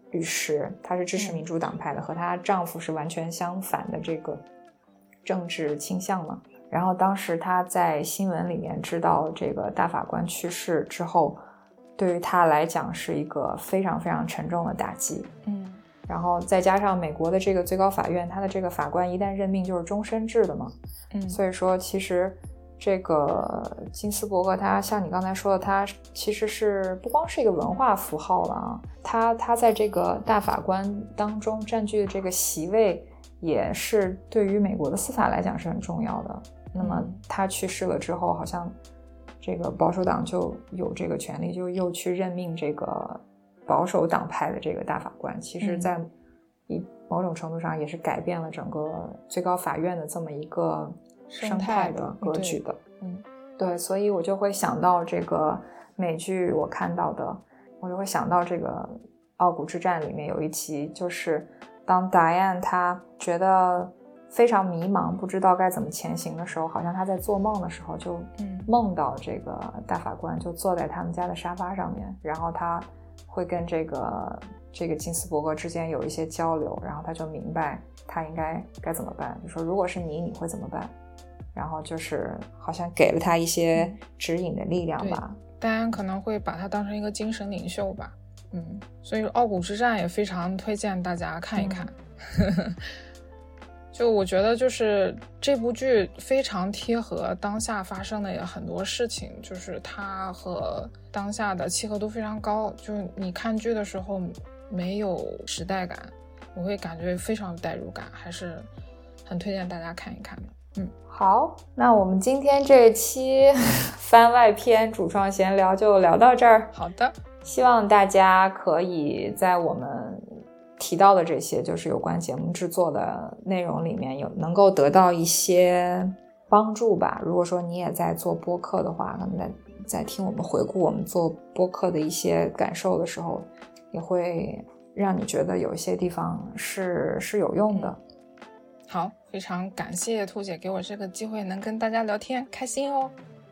律师，她是支持民主党派的，和她丈夫是完全相反的这个政治倾向嘛。然后当时她在新闻里面知道这个大法官去世之后，对于她来讲是一个非常非常沉重的打击。 嗯， 然后再加上美国的这个最高法院，它的这个法官一旦任命就是终身制的嘛。 嗯， 所以说其实这个金斯伯格他像你刚才说的，他其实是不光是一个文化符号了啊，他他在这个大法官当中占据的这个席位也是对于美国的司法来讲是很重要的。那么他去世了之后，好像这个保守党就有这个权利，就又去任命这个保守党派的这个大法官，其实在一某种程度上也是改变了整个最高法院的这么一个生态的格局的。 嗯， 对，所以我就会想到这个美剧我看到的，我就会想到这个傲骨之战里面有一集，就是当 Diane 她觉得非常迷茫，不知道该怎么前行的时候，好像她在做梦的时候就梦到这个大法官就坐在他们家的沙发上面，然后他会跟这个这个金斯伯格之间有一些交流，然后他就明白他应该该怎么办，就说如果是你你会怎么办，然后就是好像给了他一些指引的力量吧。 大家可能会把他当成一个精神领袖吧。嗯，所以傲骨之战也非常推荐大家看一看。嗯就我觉得就是这部剧非常贴合当下发生的也很多事情，就是它和当下的契合度非常高，就你看剧的时候没有时代感，我会感觉非常有代入感，还是很推荐大家看一看的。嗯， 好，那我们今天这一期番外篇主创闲聊就聊到这儿。 好的， 希望大家可以在我们提到的这些就是有关节目制作的内容里面有能够得到一些帮助吧。如果说你也在做播客的话，那么在在听我们回顾我们做播客的一些感受的时候，也会让你觉得有一些地方是是有用的。 好，非常感谢兔姐给我这个机会能跟大家聊天，开心哦。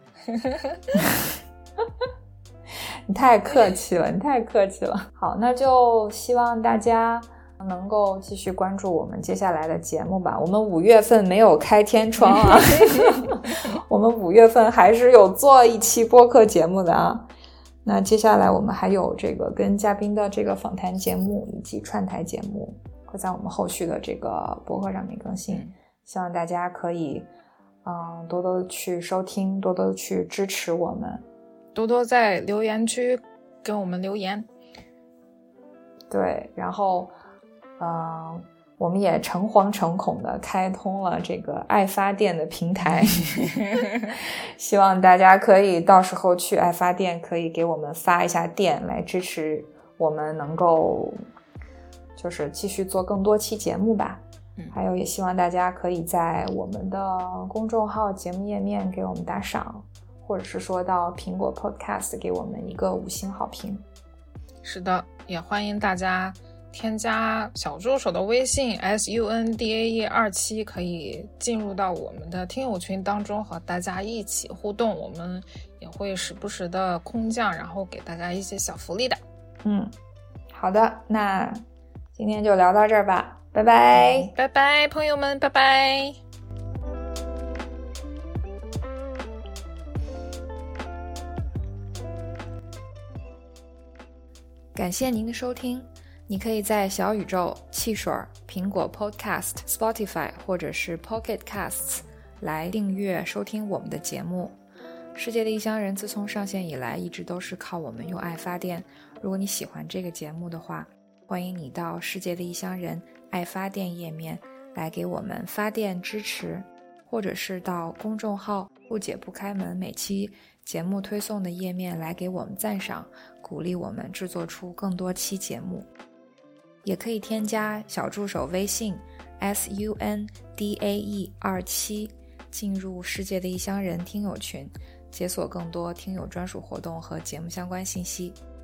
你太客气了，你太客气了。好，那就希望大家能够继续关注我们接下来的节目吧。我们五月份没有开天窗啊，我们五月份还是有做一期播客节目的啊。那接下来我们还有这个跟嘉宾的这个访谈节目以及串台节目会在我们后续的这个播客上面更新，嗯、希望大家可以嗯多多去收听，多多去支持我们。 多多在留言区给我们留言。 对，然后嗯、呃，我们也诚惶诚恐的开通了这个爱发电的平台。希望大家可以到时候去爱发电可以给我们发一下电，来支持我们能够就是继续做更多期节目吧。嗯、还有也希望大家可以在我们的公众号节目页面给我们打赏，或者是说到苹果 Podcast 给我们一个五星好评。 是的，也欢迎大家添加小助手的微信 S U N D A E 二七，可以进入到我们的听友群当中和大家一起互动，我们也会时不时的空降，然后给大家一些小福利的。 嗯，好的，那今天就聊到这儿吧，拜拜、 嗯、拜拜朋友们，拜拜。 感谢您的收听，你可以在小宇宙、汽水、苹果 Podcast、Spotify 或者是 Pocket Casts 来订阅收听我们的节目。世界的异乡人自从上线以来一直都是靠我们用爱发电，如果你喜欢这个节目的话，欢迎你到世界的异乡人爱发电页面来给我们发电支持，或者是到公众号不解不开门每期节目推送的页面来给我们赞赏，鼓励我们制作出更多期节目。也可以添加小助手微信 S U N D A E 二七，进入世界的异乡人听友群，解锁更多听友专属活动和节目相关信息。